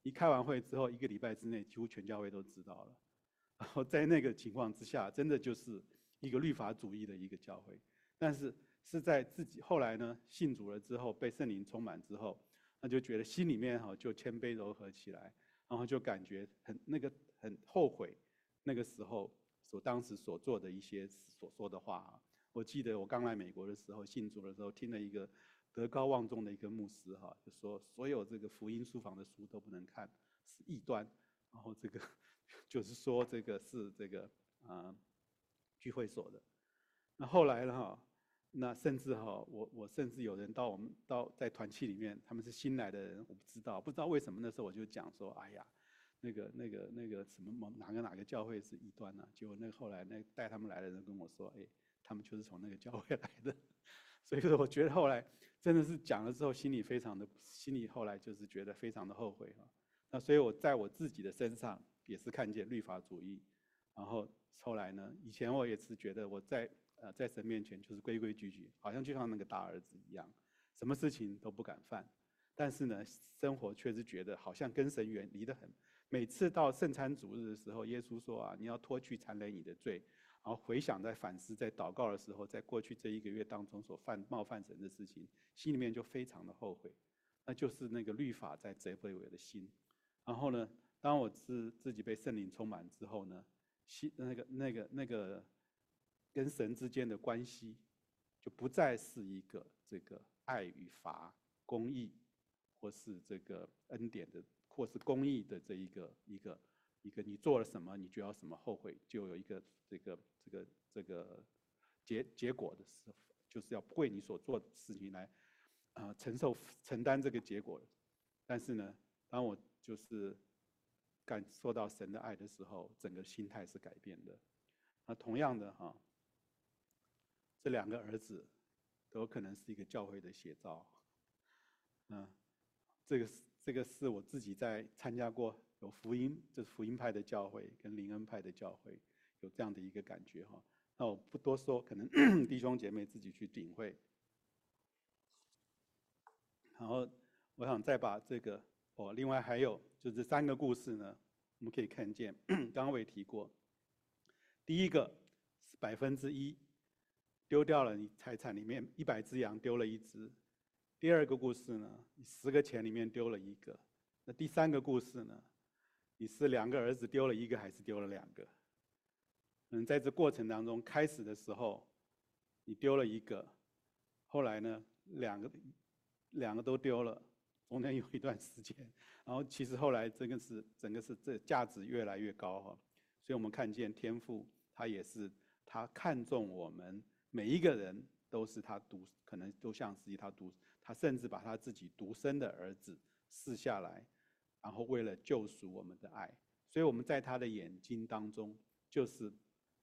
一开完会之后，一个礼拜之内，几乎全教会都知道了。然后在那个情况之下，真的就是一个律法主义的一个教会。但是是在自己后来呢信主了之后，被圣灵充满之后，那就觉得心里面哈就谦卑柔和起来，然后就感觉很那个很后悔那个时候所当时所做的一些所说的话啊。我记得我刚来美国的时候，信主的时候听了一个德高望重的一个牧师哈，就说所有这个福音书房的书都不能看，是异端。然后这个就是说这个是这个啊、呃、聚会所的。那后来呢哈，那甚至哈我我甚至有人到我们到在团契里面，他们是新来的人，我不知道不知道为什么那时候我就讲说，哎呀。那个、那个、那个什么哪个哪个教会是异端呢、啊？结果那个后来那带他们来的人跟我说，哎，他们就是从那个教会来的。所以说，我觉得后来真的是讲了之后，心里非常的，心里后来就是觉得非常的后悔啊。那所以我在我自己的身上也是看见律法主义，然后后来呢，以前我也是觉得我在呃在神面前就是规规矩矩，好像就像那个大儿子一样，什么事情都不敢犯。但是呢，生活确实觉得好像跟神远离得很。每次到圣餐主日的时候，耶稣说啊，你要脱去缠累你的罪，然后回想在反思在祷告的时候，在过去这一个月当中所犯冒犯神的事情，心里面就非常的后悔，那就是那个律法在责备我的心。然后呢，当我自自己被圣灵充满之后呢，心那个那个那个跟神之间的关系，就不再是一个这个爱与罚、公义，或是这个恩典的。或是公益的这一个一个一个，你做了什么，你就要什么后悔，就有一个这个这个这个结结果的时候，就是要为你所做的事情来啊、呃、承受承担这个结果。但是呢，当我就是感受到神的爱的时候，整个心态是改变的。那同样的哈，这两个儿子都有可能是一个教会的写照。嗯，这个是。这个是我自己在参加过有福音，就是福音派的教会跟灵恩派的教会有这样的一个感觉哈。那我不多说，可能弟兄姐妹自己去领会。然后我想再把这个哦，另外还有就这三个故事呢，我们可以看见，刚刚我也提过，第一个是百分之一丢掉了你财产里面一百只羊丢了一只。第二个故事呢，你十个钱里面丢了一个。那第三个故事呢，你是两个儿子丢了一个还是丢了两个？嗯，在这过程当中，开始的时候你丢了一个，后来呢两个两个都丢了，中间有一段时间，然后其实后来这个是整个是这价值越来越高哈。所以我们看见天父他也是他看重我们每一个人都是他独可能都像是他独。他甚至把他自己独生的儿子赐下来，然后为了救赎我们的爱，所以我们在他的眼睛当中就是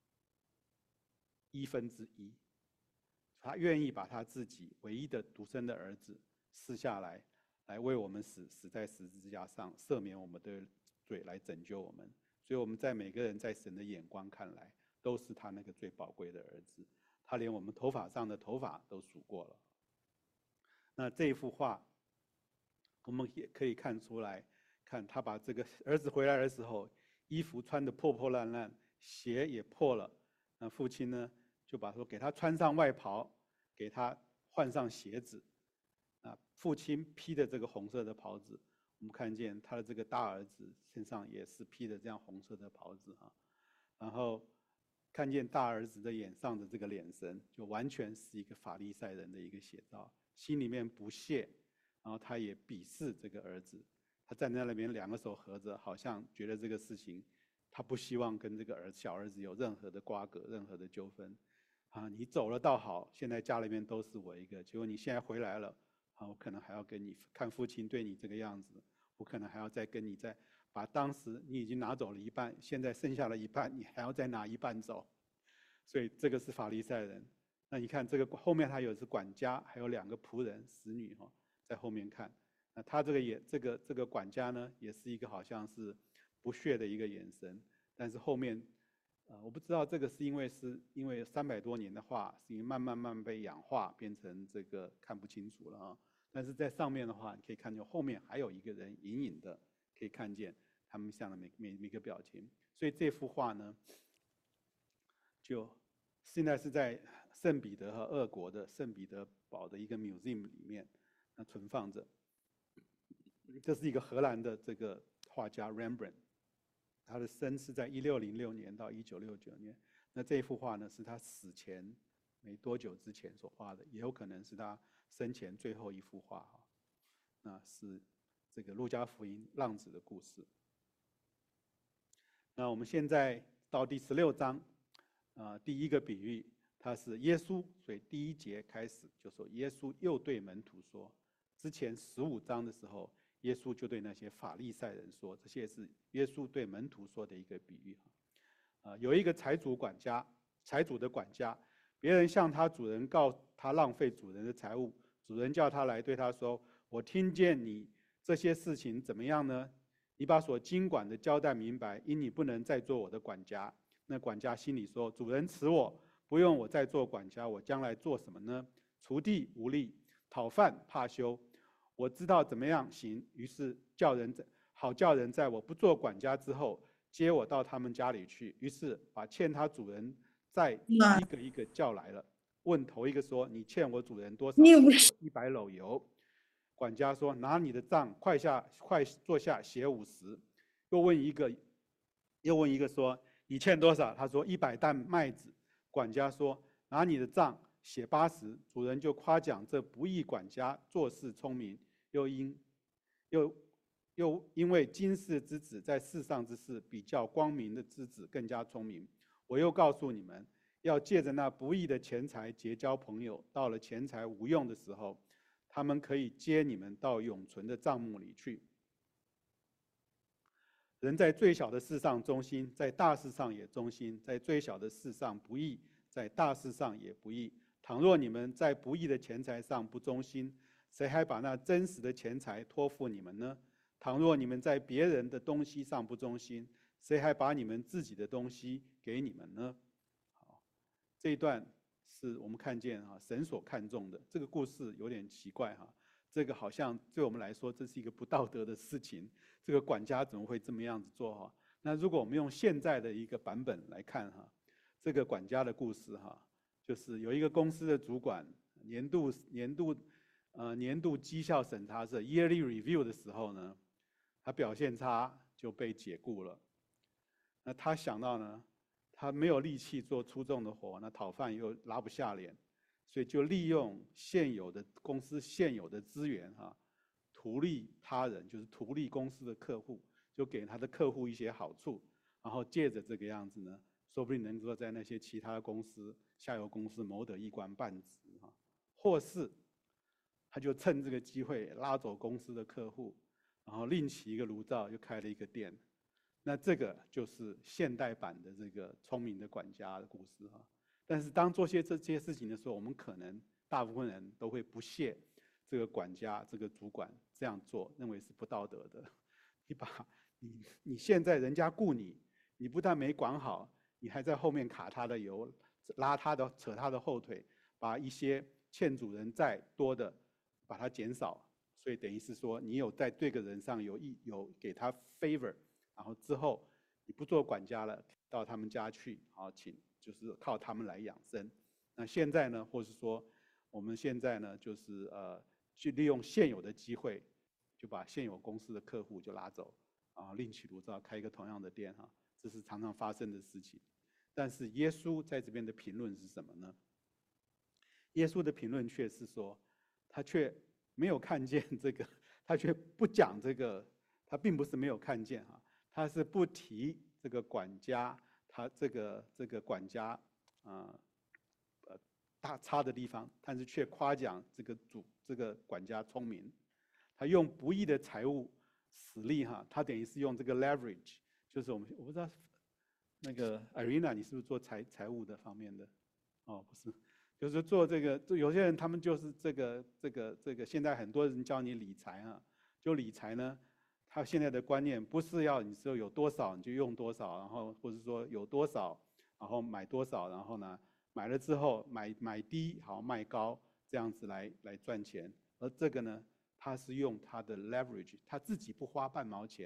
一分之一。他愿意把他自己唯一的独生的儿子赐下来，来为我们死，死在十字架上，赦免我们的罪，来拯救我们。所以我们在每个人在神的眼光看来，都是他那个最宝贵的儿子。他连我们头发上的头发都数过了。那这一幅画，我们也可以看出来，看他把这个儿子回来的时候，衣服穿得破破烂烂，鞋也破了。那父亲呢，就把说给他穿上外袍，给他换上鞋子。啊，父亲披的这个红色的袍子，我们看见他的这个大儿子身上也是披的这样红色的袍子啊。然后看见大儿子的眼上的这个眼神，就完全是一个法利赛人的一个写照。心里面不屑，然后他也鄙视这个儿子，他站在那边两个手合着，好像觉得这个事情，他不希望跟这个儿小儿子有任何的瓜葛、任何的纠纷。啊，你走了倒好，现在家里面都是我一个，结果你现在回来了，啊，我可能还要跟你看父亲对你这个样子，我可能还要再跟你再把当时你已经拿走了一半，现在剩下了一半，你还要再拿一半走，所以这个是法利赛人。那你看这个后面他有是管家，还有两个仆人使女哈，在后面看。那他这个也这个这个管家呢，也是一个好像是不屑的一个眼神。但是后面，呃，我不知道这个是因为是因为三百多年的画，是因为慢慢慢慢被氧化，变成这个看不清楚了啊。但是在上面的话，你可以看见后面还有一个人隐隐的可以看见他们像的每每每个表情。所以这幅画呢，就现在是在圣彼得和俄国的圣彼得堡的一个 museum 里面，那存放着。这是一个荷兰的这个画家 Rembrandt， 他的生是在一六零六年到一九六九年。那这幅画呢，是他死前没多久之前所画的，也有可能是他生前最后一幅画哈。那是这个路加福音浪子的故事。那我们现在到第十六章，啊、呃，第一个比喻，它是耶稣，所以第一节开始就说耶稣又对门徒说，之前十五章的时候，耶稣就对那些法利赛人说，这些是耶稣对门徒说的一个比喻。啊、呃，有一个财主管家，财主的管家，别人向他主人告他浪费主人的财物，主人叫他来对他说，我听见你这些事情怎么样呢？你把所经管的交代明白，因你不能再做我的管家。那管家心里说，主人辞我，不用我再做管家，我将来做什么呢？锄地无力，讨饭怕羞，我知道怎么样行，于是叫人好叫人在我不做管家之后接我到他们家里去。于是把欠他主人债一个一个叫来了，问头一个说，你欠我主人多少？一百篓油。管家说，拿你的账，快下快坐下写五十。又问一个，又问一个说，你欠多少？他说一百担麦子。管家说，拿你的账写八十。主人就夸奖这不义管家做事聪明，又因又又因为今世之子在世上之事比较光明的之子更加聪明。我又告诉你们，要借着那不义的钱财结交朋友，到了钱财无用的时候，他们可以接你们到永存的帐幕里去。人在最小的事上忠心，在大事上也忠心；在最小的事上不义，在大事上也不义。倘若你们在不义的钱财上不忠心，谁还把那真实的钱财托付你们呢？倘若你们在别人的东西上不忠心，谁还把你们自己的东西给你们呢？好，这一段是我们看见哈，神所看重的。这个故事有点奇怪哈，这个好像对我们来说这是一个不道德的事情，这个管家怎么会这么样子做哈？那如果我们用现在的一个版本来看哈，这个管家的故事哈，就是有一个公司的主管年度年度呃年度绩效审查是 yearly review 的时候呢，他表现差就被解雇了。那他想到呢，他没有力气做出众的活，那讨饭又拉不下脸，所以就利用现有的公司现有的资源哈，图利他人，就是图利公司的客户，就给他的客户一些好处，然后借着这个样子呢，说不定能够在那些其他公司下游公司谋得一官半职哈，或是他就趁这个机会拉走公司的客户，然后另起一个炉灶又开了一个店。那这个就是现代版的这个聪明的管家的故事哈。但是当做些这些事情的时候，我们可能大部分人都会不屑这个管家、这个主管这样做，认为是不道德的。你把你你现在人家雇你，你不但没管好，你还在后面卡他的油，拉他的扯他的后腿，把一些欠主人债多的把它减少，所以等于是说你有在这个人上有意有给他 favor。然后之后你不做管家了，到他们家去，好请就是靠他们来养生。那现在呢，或是说我们现在呢，就是呃去利用现有的机会，就把现有公司的客户就拉走，啊另起炉灶开一个同样的店哈，这是常常发生的事情。但是耶稣在这边的评论是什么呢？耶稣的评论却是说，他却没有看见这个，他却不讲这个，他并不是没有看见哈。他是不提这个管家，他这个这个管家啊呃大差的地方，但是却夸奖这个主这个管家聪明。他用不义的财物使力哈，他等于是用这个 leverage， 就是我们我不知道那个 Irina 你是不是做财财务的方面的？哦，不是，就是做这个，有些人他们就是这个这个这个，现在很多人教你理财啊，就理财呢。他现在的观念不是要你说有多少你就用多少，然后或者说有多少，然后买多少，然后呢买了之后买买低好卖高，这样子来来赚钱。而这个呢，他是用他的 leverage， 他自己不花半毛钱，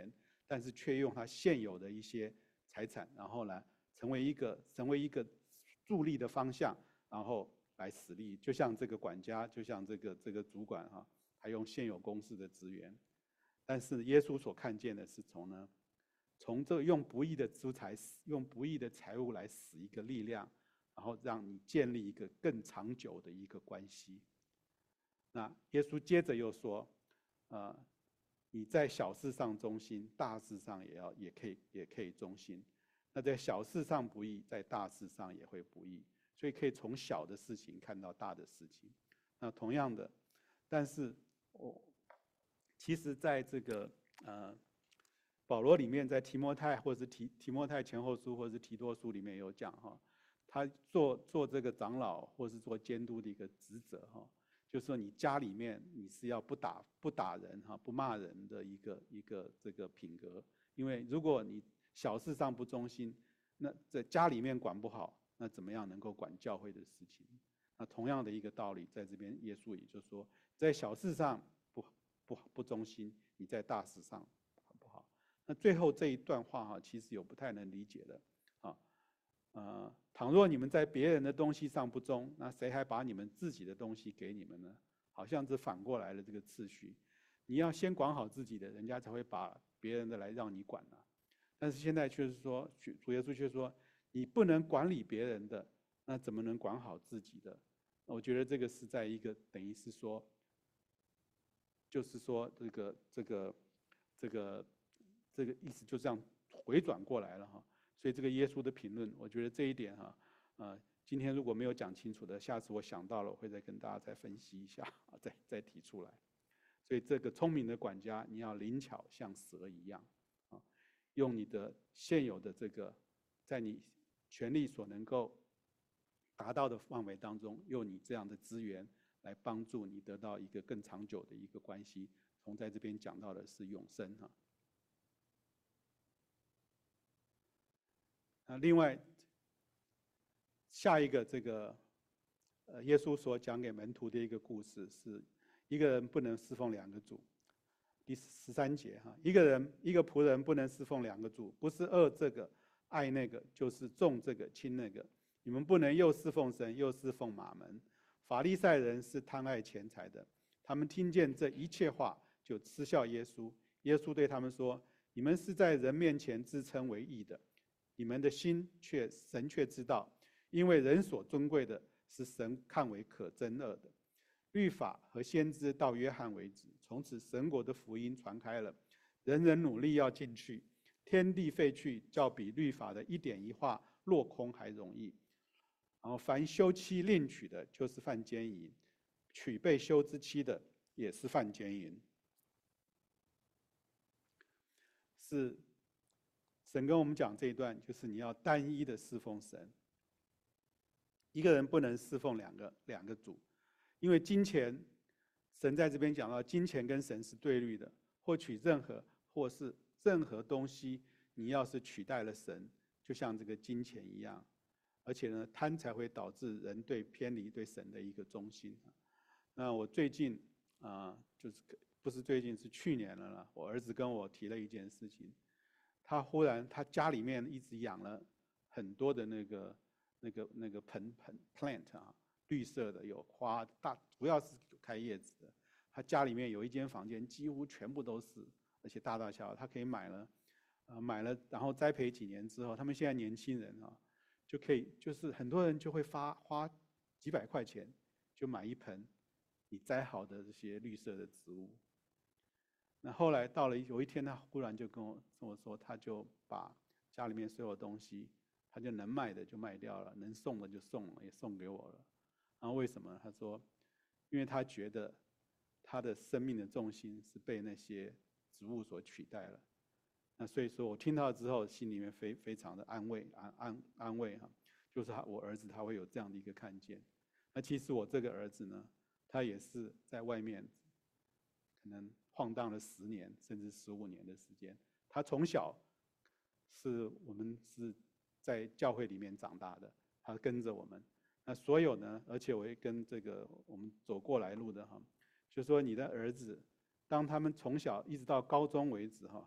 但是却用他现有的一些财产，然后呢，成为一个成为一个助力的方向，然后来使力。就像这个管家，就像这个这个主管哈，他用现有公司的资源，但是耶稣所看见的是从呢，从这用不义的资财，用不义的财物来使一个力量，然后让你建立一个更长久的一个关系。那耶稣接着又说，呃，你在小事上忠心，大事上也要也可以也可以忠心。那在小事上不义，在大事上也会不义。所以可以从小的事情看到大的事情。那同样的，但是我其实在这个呃保罗里面，在提摩太或者是提提摩太前后书或者是提多书里面有讲哈，他做做这个长老或是做监督的一个职责哈。就是说，你家里面你是要不打不打人哈，不骂人的一个一个这个品格。因为如果你小事上不忠心，那在家里面管不好，那怎么样能够管教会的事情？那同样的一个道理，在这边耶稣也就是说，在小事上不不不忠心，你在大事上不好。那最后这一段话哈，其实有不太能理解的啊。呃，倘若你们在别人的东西上不忠，那谁还把你们自己的东西给你们呢？好像是反过来了这个次序，你要先管好自己的，人家才会把别人的来让你管了。但是现在却是说，主耶稣却说，你不能管理别人的，那怎么能管好自己的？我觉得这个是在一个等于是说，就是说这个这个这个这个意思就这样回转过来了哈。所以这个耶稣的评论，我觉得这一点哈，呃，今天如果没有讲清楚的，下次我想到了，我会再跟大家再分析一下，再再提出来。所以这个聪明的管家，你要灵巧像蛇一样，啊，用你的现有的这个，在你权力所能够达到的范围当中，用你这样的资源来帮助你得到一个更长久的一个关系。从在这边讲到的是永生哈。那另外，下一个这个，呃，耶稣所讲给门徒的一个故事是，一个人不能侍奉两个主。第十三节哈，一个人一个仆人不能侍奉两个主，不是恶这个爱那个，就是重这个轻那个。你们不能又侍奉神又侍奉马门。法利赛人是贪爱钱财的，他们听见这一切话就嗤笑耶稣。耶稣对他们说：你们是在人面前自称为义的，你们的心却神却知道，因为人所尊贵的是神看为可憎恶的。律法和先知到约翰为止，从此神国的福音传开了，人人努力要进去，天地废去，较比律法的一点一画落空还容易。然后凡休妻另娶的，就是犯奸淫；娶被休之妻的，也是犯奸淫。是神跟我们讲这一段，就是你要单一的侍奉神。一个人不能侍奉两个两个主，因为金钱，神在这边讲到，金钱跟神是对立的。获取任何或是任何东西，你要是取代了神，就像这个金钱一样。而且呢，贪才会导致人对偏离对神的一个忠心。那我最近啊、呃，就是不是最近是去年了啦，我儿子跟我提了一件事情，他忽然他家里面一直养了很多的那个那个那个盆盆 plant 啊，绿色的有花大，主要是开叶子的。他家里面有一间房间，几乎全部都是，而且大大小小，他可以买了，呃买了，然后栽培几年之后，他们现在年轻人啊。就可以，就是很多人就会发花几百块钱，就买一盆你栽好的这些绿色的植物。那后来到了有一天，他忽然就跟我跟我说，他就把家里面所有东西，他就能卖的就卖掉了，能送的就送了，也送给我了。然后为什么？他说，因为他觉得他的生命的重心是被那些植物所取代了。那所以说我听到之后，心里面非非常的安慰安安安慰哈，就是他我儿子他会有这样的一个看见。那其实我这个儿子呢，他也是在外面可能晃荡了十年甚至十五年的时间。他从小是我们是在教会里面长大的，他跟着我们。那所有呢，而且我也跟这个我们走过来路的哈，就说你的儿子，当他们从小一直到高中为止哈。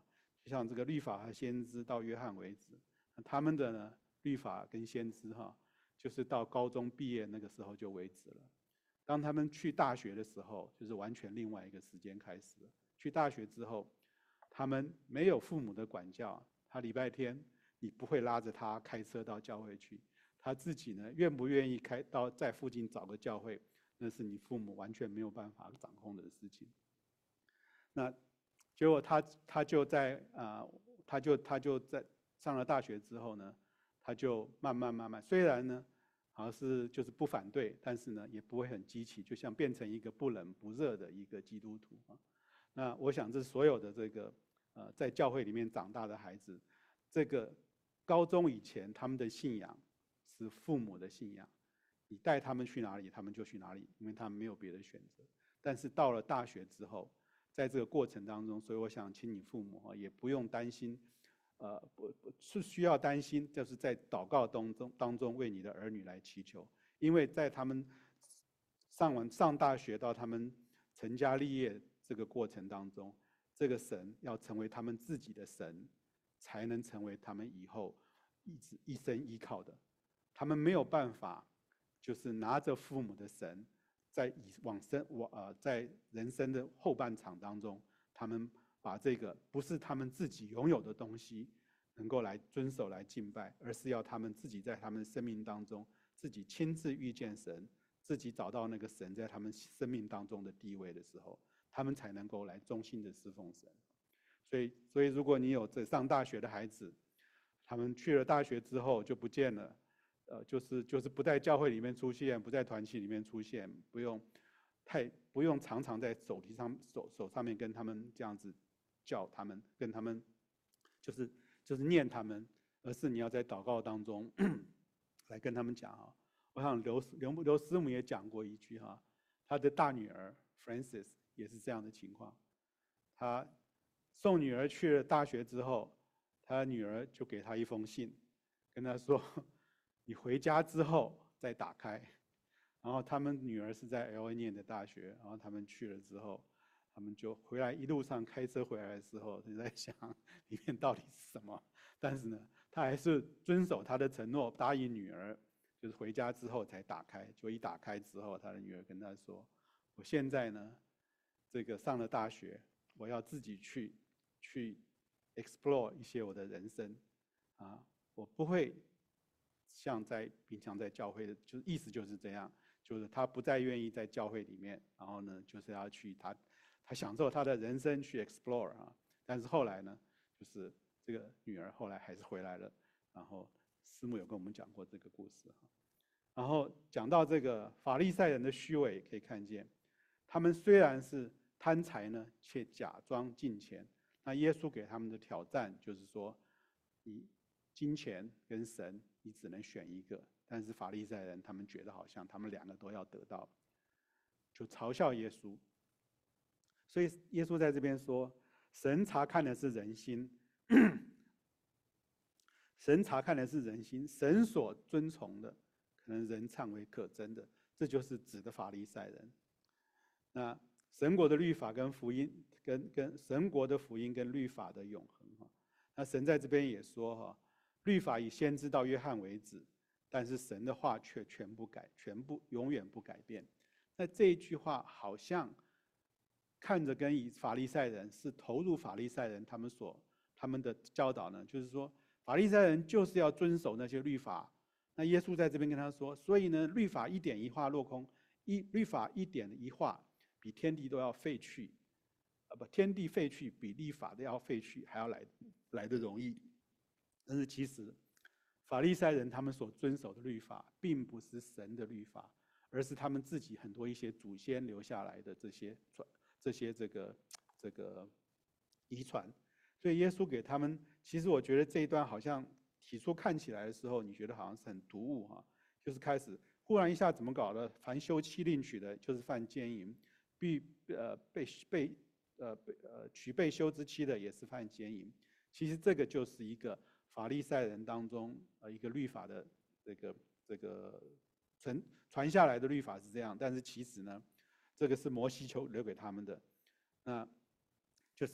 就像这个律法和先知到约翰为止，他们的呢律法跟先知哈，就是到高中毕业那个时候就为止了。当他们去大学的时候，就是完全另外一个时间开始了。去大学之后，他们没有父母的管教，他礼拜天你不会拉着他开车到教会去，他自己呢愿不愿意开到在附近找个教会，那是你父母完全没有办法掌控的事情。那结果他他就在啊、呃，他就他就在上了大学之后呢，他就慢慢慢慢，虽然呢好像是就是不反对，但是呢也不会很激起，就像变成一个不冷不热的一个基督徒啊。那我想这所有的这个呃在教会里面长大的孩子，这个高中以前他们的信仰是父母的信仰，你带他们去哪里，他们就去哪里，因为他们没有别的选择。但是到了大学之后，在这个过程当中，所以我想请你父母啊，也不用担心，呃，不不是需要担心，就是在祷告当中当中为你的儿女来祈求，因为在他们上完上大学到他们成家立业这个过程当中，这个神要成为他们自己的神，才能成为他们以后一直一生依靠的。他们没有办法，就是拿着父母的神。在以往生我呃，在人生的后半场当中，他们把这个不是他们自己拥有的东西，能够来遵守来敬拜，而是要他们自己在他们生命当中，自己亲自遇见神，自己找到那个神在他们生命当中的地位的时候，他们才能够来忠心的侍奉神。所以，所以如果你有这上大学的孩子，他们去了大学之后就不见了。呃，就是就是不在教会里面出现，不在团契里面出现，不用太不用常常在手提上手手上面跟他们这样子叫他们，跟他们就是就是念他们，而是你要在祷告当中来跟他们讲啊。我想刘刘刘师母也讲过一句哈，他的大女儿 Francis 也是这样的情况，他送女儿去了大学之后，他女儿就给他一封信，跟他说。你回家之后再打开，然后他们女儿是在 L A 念的大学，然后他们去了之后，他们就回来，一路上开车回来的时候，就在想里面到底是什么。但是呢，他还是遵守他的承诺，答应女儿，就是回家之后才打开。就一打开之后，他的女儿跟他说：“我现在呢，这个上了大学，我要自己去去 explore 一些我的人生，啊，我不会。”像在平常在教会的，就是意思就是这样，就是他不再愿意在教会里面，然后呢，就是要去他，他享受他的人生去 explore 啊。但是后来呢，就是这个女儿后来还是回来了，然后师母有跟我们讲过这个故事哈。然后讲到这个法利赛人的虚伪，可以看见，他们虽然是贪财呢，却假装敬虔。那耶稣给他们的挑战就是说，你。金钱跟神，你只能选一个。但是法利赛人他们觉得好像他们两个都要得到，就嘲笑耶稣。所以耶稣在这边说，神查看的是人心，神查看的是人心，神所遵从的，可能人唱为可憎的，这就是指的法利赛人。那神国的律法跟福音，跟跟神国的福音跟律法的永恒哈。那神在这边也说哈。律法以先知到约翰为止，但是神的话却全部改，全部永远不改变。那这一句话好像看着跟以法利赛人是投入法利赛人他们所他们的教导呢，就是说法利赛人就是要遵守那些律法。那耶稣在这边跟他说，所以呢，律法一点一画落空，一律法一点一画比天地都要废去，啊不，天地废去比律法的要废去还要来来的容易。但是其实，法利赛人他们所遵守的律法，并不是神的律法，而是他们自己很多一些祖先留下来的这些这些这个这个遗传。所以耶稣给他们，其实我觉得这一段好像起初看起来的时候，你觉得好像是很突兀哈，就是开始忽然一下怎么搞的？凡休妻另娶的，就是犯奸淫；必呃被被呃被呃娶被休之妻的，也是犯奸淫。其实这个就是一个。法利赛人当中，呃，一个律法的这个这个传传下来的律法是这样，但是其实呢，这个是摩西求留给他们的，那就是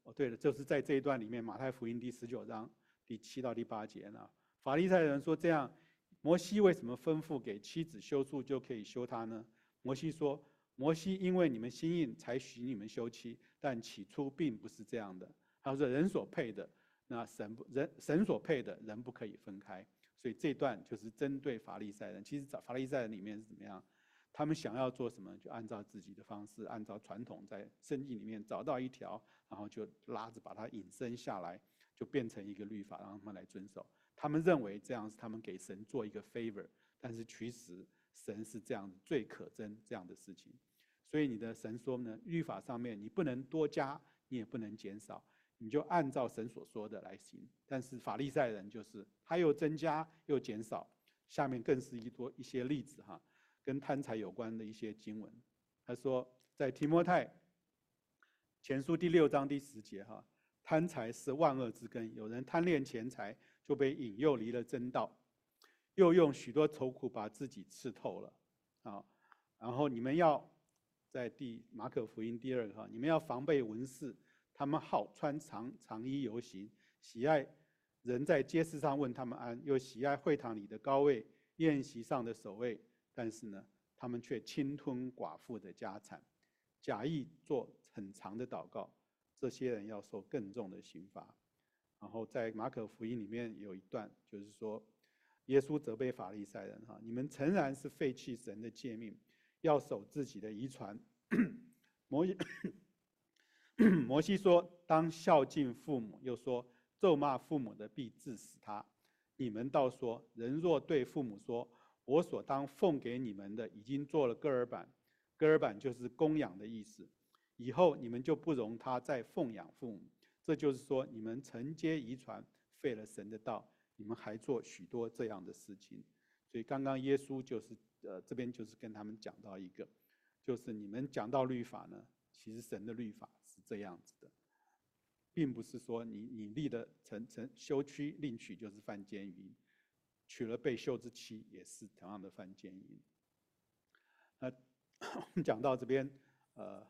哦，对了，就是在这一段里面，马太福音第十九章第七到第八节呢，法利赛人说这样，摩西为什么吩咐给妻子休书就可以休她呢？摩西说，摩西因为你们心硬才许你们休妻，但起初并不是这样的。他说人所配的，那神不人神所配的人不可以分开。所以这段就是针对法利赛人。其实法利赛人里面是怎么样？他们想要做什么，就按照自己的方式，按照传统，在圣经里面找到一条，然后就拉着把它引申下来，就变成一个律法，让他们来遵守。他们认为这样是他们给神做一个 favor， 但是其实神是这样最可憎这样的事情。所以你的神说呢，律法上面你不能多加，你也不能减少，你就按照神所说的来行。但是法利赛人就是他又增加又减少，下面更是一多一些例子哈。跟贪财有关的一些经文，他说，在提摩太前书第六章第十节哈，贪财是万恶之根，有人贪恋钱财，就被引诱离了真道，又用许多愁苦把自己刺透了啊。然后你们要在第马可福音第二个哈，你们要防备文士，他们好穿长长衣游行，喜爱人在街市上问他们安，又喜爱会堂里的高位，宴席上的首位。但是呢，他们却侵吞寡妇的家产，假意做很长的祷告。这些人要受更重的刑罚。然后在马可福音里面有一段，就是说，耶稣责备法利赛人哈，你们诚然是废弃神的诫命，要守自己的遗传。摩摩西说，当孝敬父母，又说咒骂父母的必治死他。你们倒说，人若对父母说，我所当奉给你们的已经做了割耳板，割耳板就是供养的意思。以后你们就不容他再奉养父母。这就是说，你们承接遗传，废了神的道，你们还做许多这样的事情。所以刚刚耶稣就是呃这边就是跟他们讲到一个，就是你们讲到律法呢，其实神的律法是这样子的，并不是说你你立的成成休妻另娶就是犯奸淫。娶了被休之妻也是同样的犯奸淫。那我们讲到这边，呃，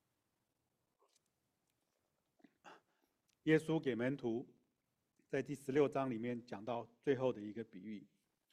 耶稣给门徒在第十六章里面讲到最后的一个比喻，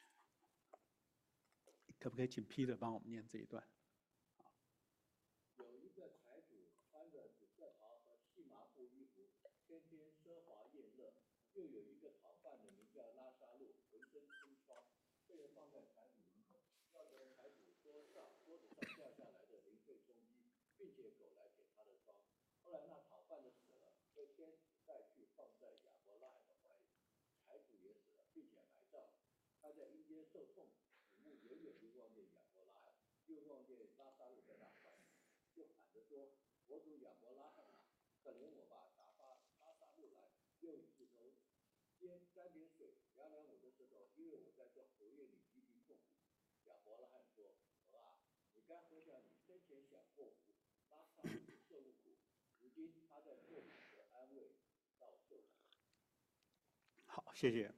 可不可以请 Peter 帮我们念这一段？ 有一个财主穿着紫色袍和细麻布衣服，天天奢华宴乐；又有一个讨饭的，名叫拉撒路，浑身清疮，被人放在财主门口，要得财主桌上桌子上掉下来的零碎充饥，并且狗来舔他的疮。后来那讨饭的死了，被天使带去放在亚伯拉罕的怀里。财主也死了，并且埋葬了。他在阴间受痛，举目远远地望见亚伯拉罕，又望见拉撒路在那怀里，就喊着说：“我主亚伯拉罕啊，可怜我吧，打发拉撒路来，用指头尖沾点水，凉凉我的舌头，因为我在这火焰里极其痛苦。”亚伯拉罕说：“儿啊，你该喝下你生前享过福，拉撒路受了苦，如今他在这里得安慰，到受苦。” 好，谢谢。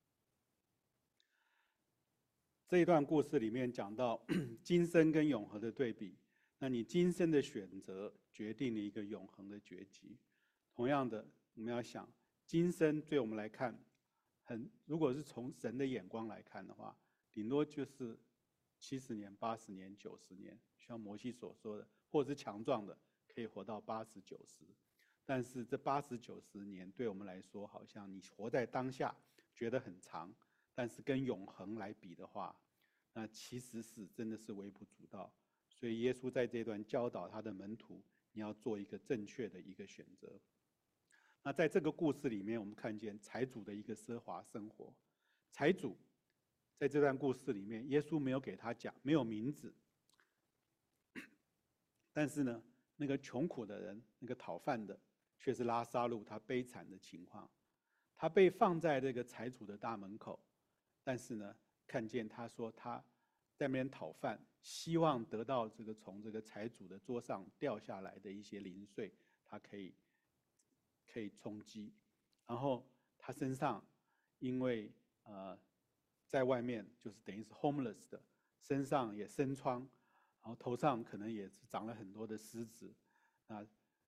这一段故事里面讲到今生跟永恒的对比，那你今生的选择决定了一个永恒的结局。同样的，我们要想，今生对我们来看，很如果是从神的眼光来看的话，顶多就是七十年、八十年、九十年，像摩西所说的，或者是强壮的可以活到八十九十。但是这八十九十年对我们来说，好像你活在当下觉得很长，但是跟永恒来比的话，那其实是真的是微不足道。所以耶稣在这段教导他的门徒，你要做一个正确的一个选择。那在这个故事里面，我们看见财主的一个奢华生活。财主在这段故事里面，耶稣没有给他讲，没有名字，但是呢，那个穷苦的人，那个讨饭的，却是拉撒路他悲惨的情况。他被放在这个财主的大门口，但是呢，看见他说他在那边讨饭，希望得到这个从这个财主的桌上掉下来的一些零碎，他可以可以充饥。然后他身上因为呃在外面就是等于是 homeless 的，身上也生疮，然后头上可能也是长了很多的虱子，啊，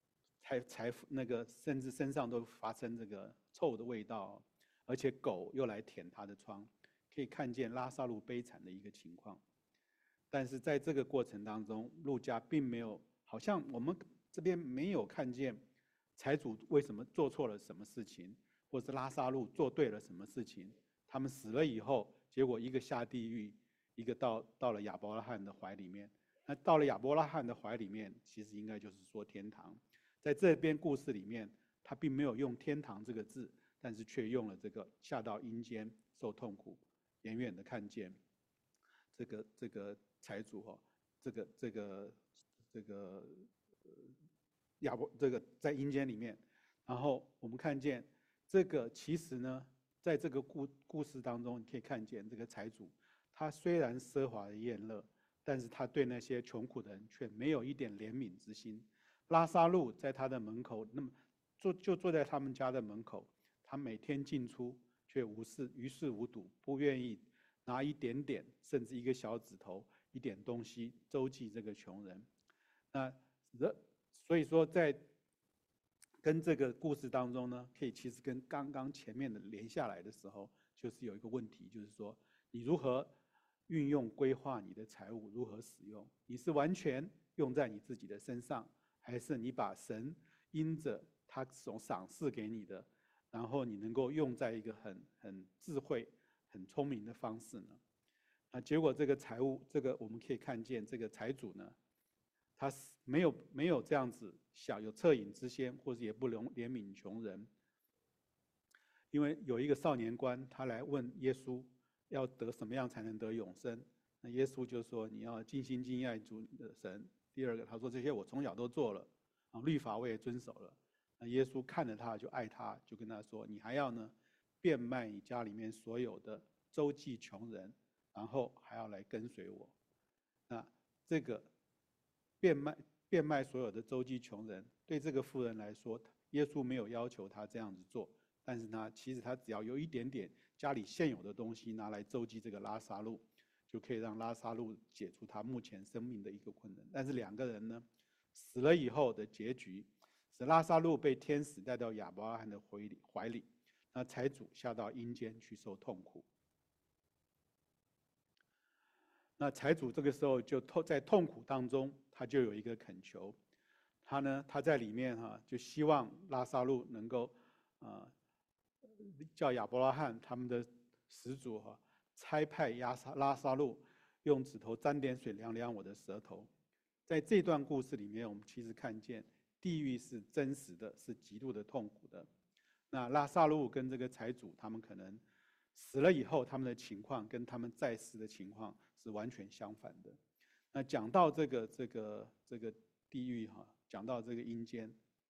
财财富那个甚至身上都发生这个臭的味道，而且狗又来舔他的疮，可以看见拉撒路悲惨的一个情况。但是在这个过程当中，路加并没有，好像我们这边没有看见财主为什么做错了什么事情，或是拉撒路做对了什么事情。他们死了以后，结果一个下地狱，一个到到了亚伯拉罕的怀里面。那到了亚伯拉罕的怀里面，其实应该就是说天堂。在这边故事里面，他并没有用天堂这个字，但是却用了这个下到阴间受痛苦。远远的看见这个这个财主哈，这个这个这个亚伯这个在阴间里面，然后我们看见这个其实呢，在这个故故事当中，你可以看见这个财主，他虽然奢华的宴乐，但是他对那些穷苦的人却没有一点怜悯之心。拉撒路在他的门口，那么坐就坐在他们家的门口，他每天进出却无事于事无睹，不愿意拿一点点，甚至一个小指头一点东西周济这个穷人。那所以说，在跟这个故事当中呢，可以其实跟刚刚前面的连下来的时候，就是有一个问题，就是说你如何运用规划你的财物，如何使用？你是完全用在你自己的身上，还是你把神因着他所赏赐给你的，然后你能够用在一个很很智慧、很聪明的方式呢？那结果这个财务，这个我们可以看见，这个财主呢，他没有没有这样子想有恻隐之心，或者也不怜怜悯穷人。因为有一个少年官，他来问耶稣，要得什么样才能得永生？那耶稣就说，你要尽心尽意爱主你的神。第二个，他说这些我从小都做了，啊，律法我也遵守了。那耶稣看着他就爱他，就跟他说，你还要呢，变卖你家里面所有的，周济穷人，然后还要来跟随我。那这个变卖变卖所有的周济穷人，对这个妇人来说，耶稣没有要求他这样子做，但是呢，其实他只要有一点点家里现有的东西拿来周济这个拉撒路，就可以让拉撒路解除他目前生命的一个困难。但是两个人呢，死了以后的结局是拉撒路被天使带到亚伯拉罕的怀里，那财主下到阴间去受痛苦。那财主这个时候就在痛苦当中，他就有一个恳求，他呢，他在里面哈、啊，就希望拉撒路能够，啊、呃，叫亚伯拉罕他们的始祖哈、啊，差派亚撒拉撒路用指头沾点水凉凉我的舌头。在这段故事里面，我们其实看见地狱是真实的，是极度的痛苦的。那拉撒路跟这个财主，他们可能死了以后，他们的情况跟他们在世的情况是完全相反的。那讲到这个这个这个地狱哈，讲到这个阴间，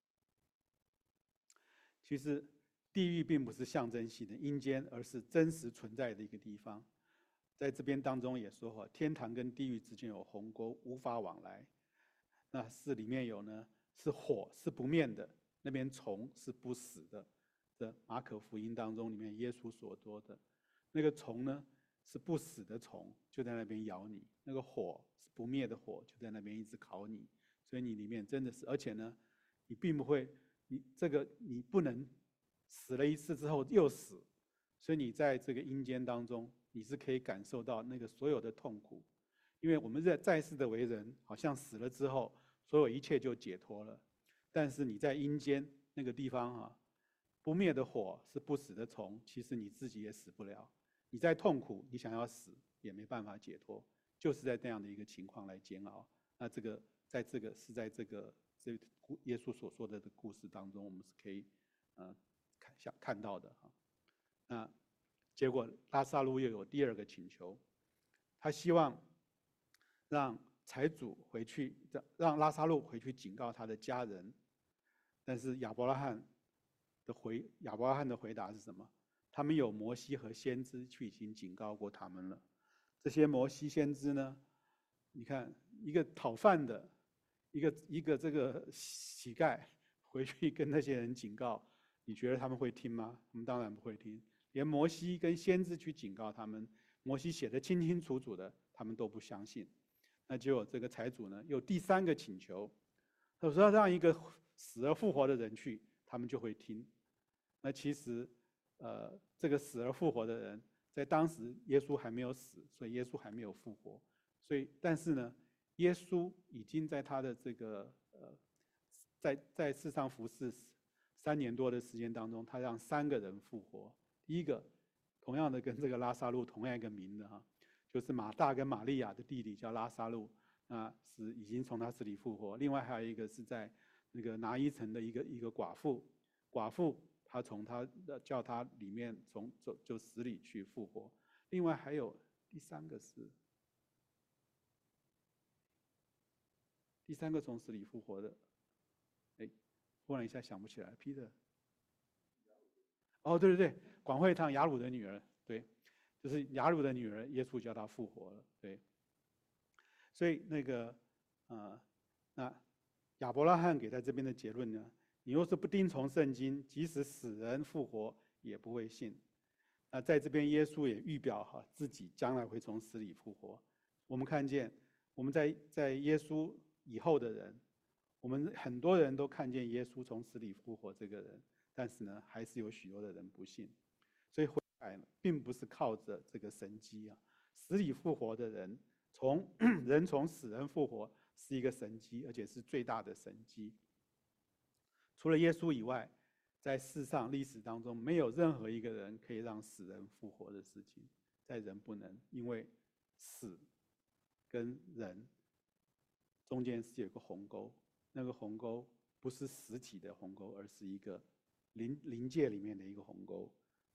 其实地狱并不是象征性的阴间，而是真实存在的一个地方。在这边当中也说哈，天堂跟地狱之间有鸿沟，无法往来。那是里面有呢，是火是不灭的，那边虫是不死的。这马可福音当中里面耶稣所说的，那个虫呢是不死的虫，就在那边咬你；那个火是不灭的火，就在那边一直烤你。所以你里面真的是，而且呢，你并不会，你这个你不能死了一次之后又死，所以你在这个阴间当中，你是可以感受到那个所有的痛苦。因为我们在在世的为人，好像死了之后，所有一切就解脱了，但是你在阴间那个地方啊。不灭的火是不死的虫，其实你自己也死不了。你在痛苦，你想要死也没办法解脱，就是在那样的一个情况来煎熬。那这个在这个是在这个这耶稣所说的的故事当中，我们是可以呃看想看到的哈。那结果拉撒路又有第二个请求，他希望让财主回去，让拉撒路回去警告他的家人，但是亚伯拉罕。的回亚伯拉罕的回答是什么？他们有摩西和先知去已经警告过他们了。这些摩西先知呢，你看一个讨饭的，一个一个这个乞丐回去跟那些人警告，你觉得他们会听吗？他们当然不会听。连摩西跟先知去警告他们，摩西写得清清楚楚的，他们都不相信。那结果这个财主呢，有第三个请求，他说让一个死而复活的人去，他们就会听。那其实，呃，这个死而复活的人，在当时耶稣还没有死，所以耶稣还没有复活。所以，但是呢，耶稣已经在他的这个呃，在在世上服侍三年多的时间当中，他让三个人复活。第一个，同样的跟这个拉萨路同样一个名的哈，就是马大跟玛利亚的弟弟叫拉萨路，那是已经从他死里复活。另外还有一个是在那个拿伊城的一个一个寡妇，寡妇她从她叫她里面从就就死里去复活。另外还有第三个是。第三个从死里复活的，哎，忽然一下想不起来 ，Peter。哦，对对对，广会堂雅鲁的女儿，对，就是雅鲁的女儿，耶稣叫她复活了，对。所以那个，呃，那亚伯拉罕给在这边的结论呢，你若是不听从圣经，即使死人复活也不会信。那在这边耶稣也预表哈自己将来会从死里复活。我们看见我们在在耶稣以后的人，我们很多人都看见耶稣从死里复活这个人，但是呢，还是有许多的人不信。所以悔改并不是靠着这个神迹啊，死里复活的人，从人从死人复活是一个神迹，而且是最大的神迹。除了耶稣以外，在世上历史当中，没有任何一个人可以让死人复活的事情，在人不能，因为死跟人中间是有个鸿沟，那个鸿沟不是实体的鸿沟，而是一个灵灵界里面的一个鸿沟。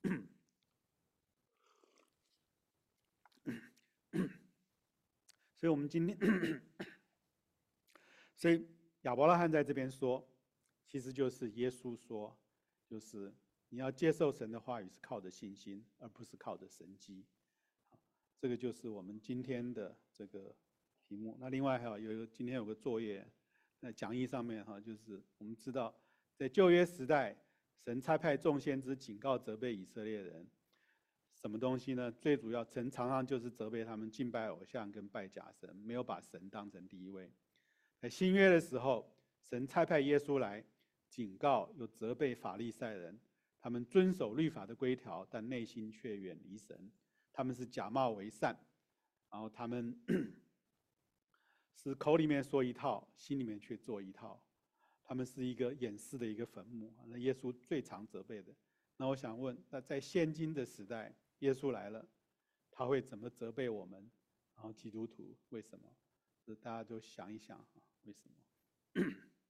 所以我们今天，所以亚伯拉罕在这边说，其实就是耶稣说，就是你要接受神的话语是靠着信心，而不是靠着神迹。这个就是我们今天的这个题目。那另外还有有今天有个作业，那讲义上面哈，就是我们知道，在旧约时代，神差派众先知警告责备以色列人，什么东西呢？最主要，神常常就是责备他们敬拜偶像跟拜假神，没有把神当成第一位。在新约的时候，神差派耶稣来警告又责备法利赛人，他们遵守律法的规条，但内心却远离神。他们是假冒为善，然后他们是口里面说一套，心里面却做一套。他们是一个掩饰的一个坟墓。那耶稣最常责备的。那我想问，那在现今的时代，耶稣来了，他会怎么责备我们？然后基督徒为什么？这大家都想一想啊，为什么？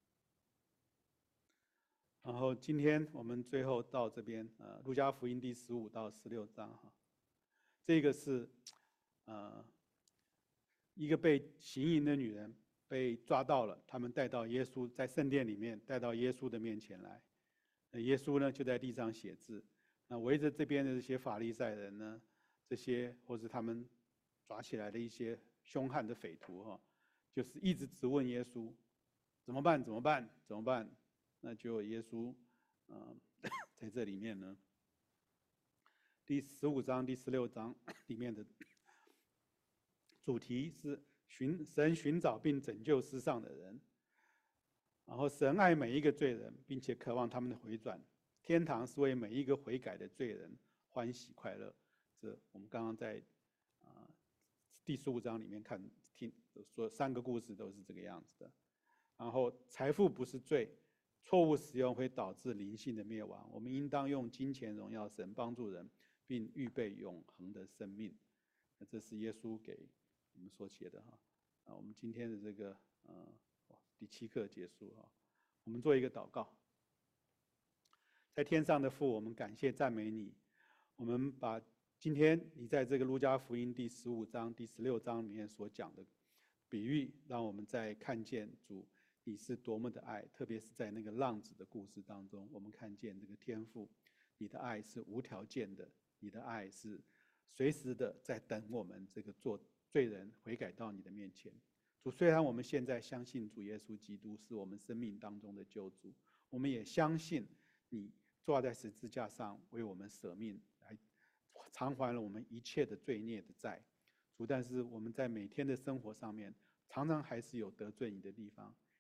然后今天我们最后到这边，呃，路加福音第十五到十六章哈。这个是，呃，一个被行淫的女人被抓到了，他们带到耶稣在圣殿里面，带到耶稣的面前来。那耶稣呢就在地上写字。那围着这边的这些法利赛人呢，这些或是他们抓起来的一些凶悍的匪徒哈，就是一直质问耶稣，怎么办？怎么办？怎么办？那就耶稣，呃，在这里面呢。第十五章、第十六章里面的主题是寻神寻找并拯救世上的人，然后神爱每一个罪人，并且渴望他们的回转。天堂是为每一个悔改的罪人欢喜快乐。这我们刚刚在啊、呃、第十五章里面看听说三个故事都是这个样子的。然后财富不是罪，错误使用会导致灵性的灭亡。我们应当用金钱荣耀神，帮助人，并预备永恒的生命。那这是耶稣给我们所写的哈。啊，我们今天的这个呃第七课结束哈。我们做一个祷告。在天上的父，我们感谢赞美你。我们把今天你在这个路加福音第十五章、第十六章里面所讲的比喻，让我们在看见主你是多么的爱，特别是在那个浪子的故事当中，我们看见这个天父，你的爱是无条件的，你的爱是随时的在等我们这个做罪人悔改到你的面前。主，虽然我们现在相信主耶稣基督是我们生命当中的救主，我们也相信你坐在十字架上为我们舍命，来偿还了我们一切的罪孽的债。主，但是我们在每天的生活上面，常常还是有得罪你的地方，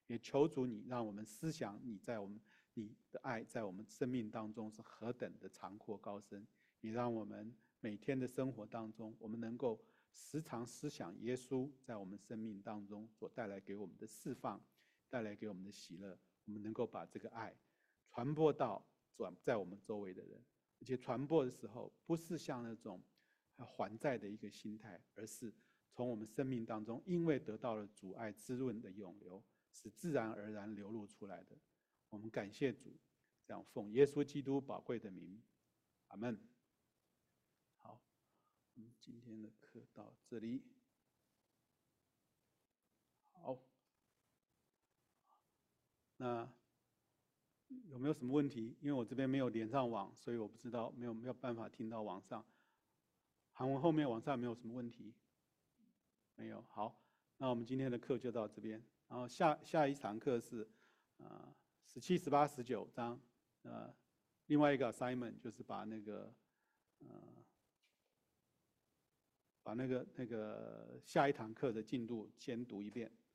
也求主你让我们思想你在我们你的爱在我们生命当中是何等的长阔高深，也让我们每天的生活当中，我们能够时常思想耶稣在我们生命当中所带来给我们的释放，带来给我们的喜乐，我们能够把这个爱传播到转在我们周围的人，而且传播的时候不是像那种还债的一个心态，而是从我们生命当中，因为得到了主爱滋润的涌流，是自然而然流露出来的。我们感谢主，这样奉耶稣基督宝贵的名，阿们。好，我们今天的课到这里。好，那有没有什么问题？因为我这边没有连上网，所以我不知道，没有没有办法听到网上。韩文后面网上没有什么问题？没有。好，那我们今天的课就到这边。然后下下一堂课是呃十七、十八、十九章，呃，另外一个 assignment 就是把那个呃把那个那个下一堂课的进度先读一遍。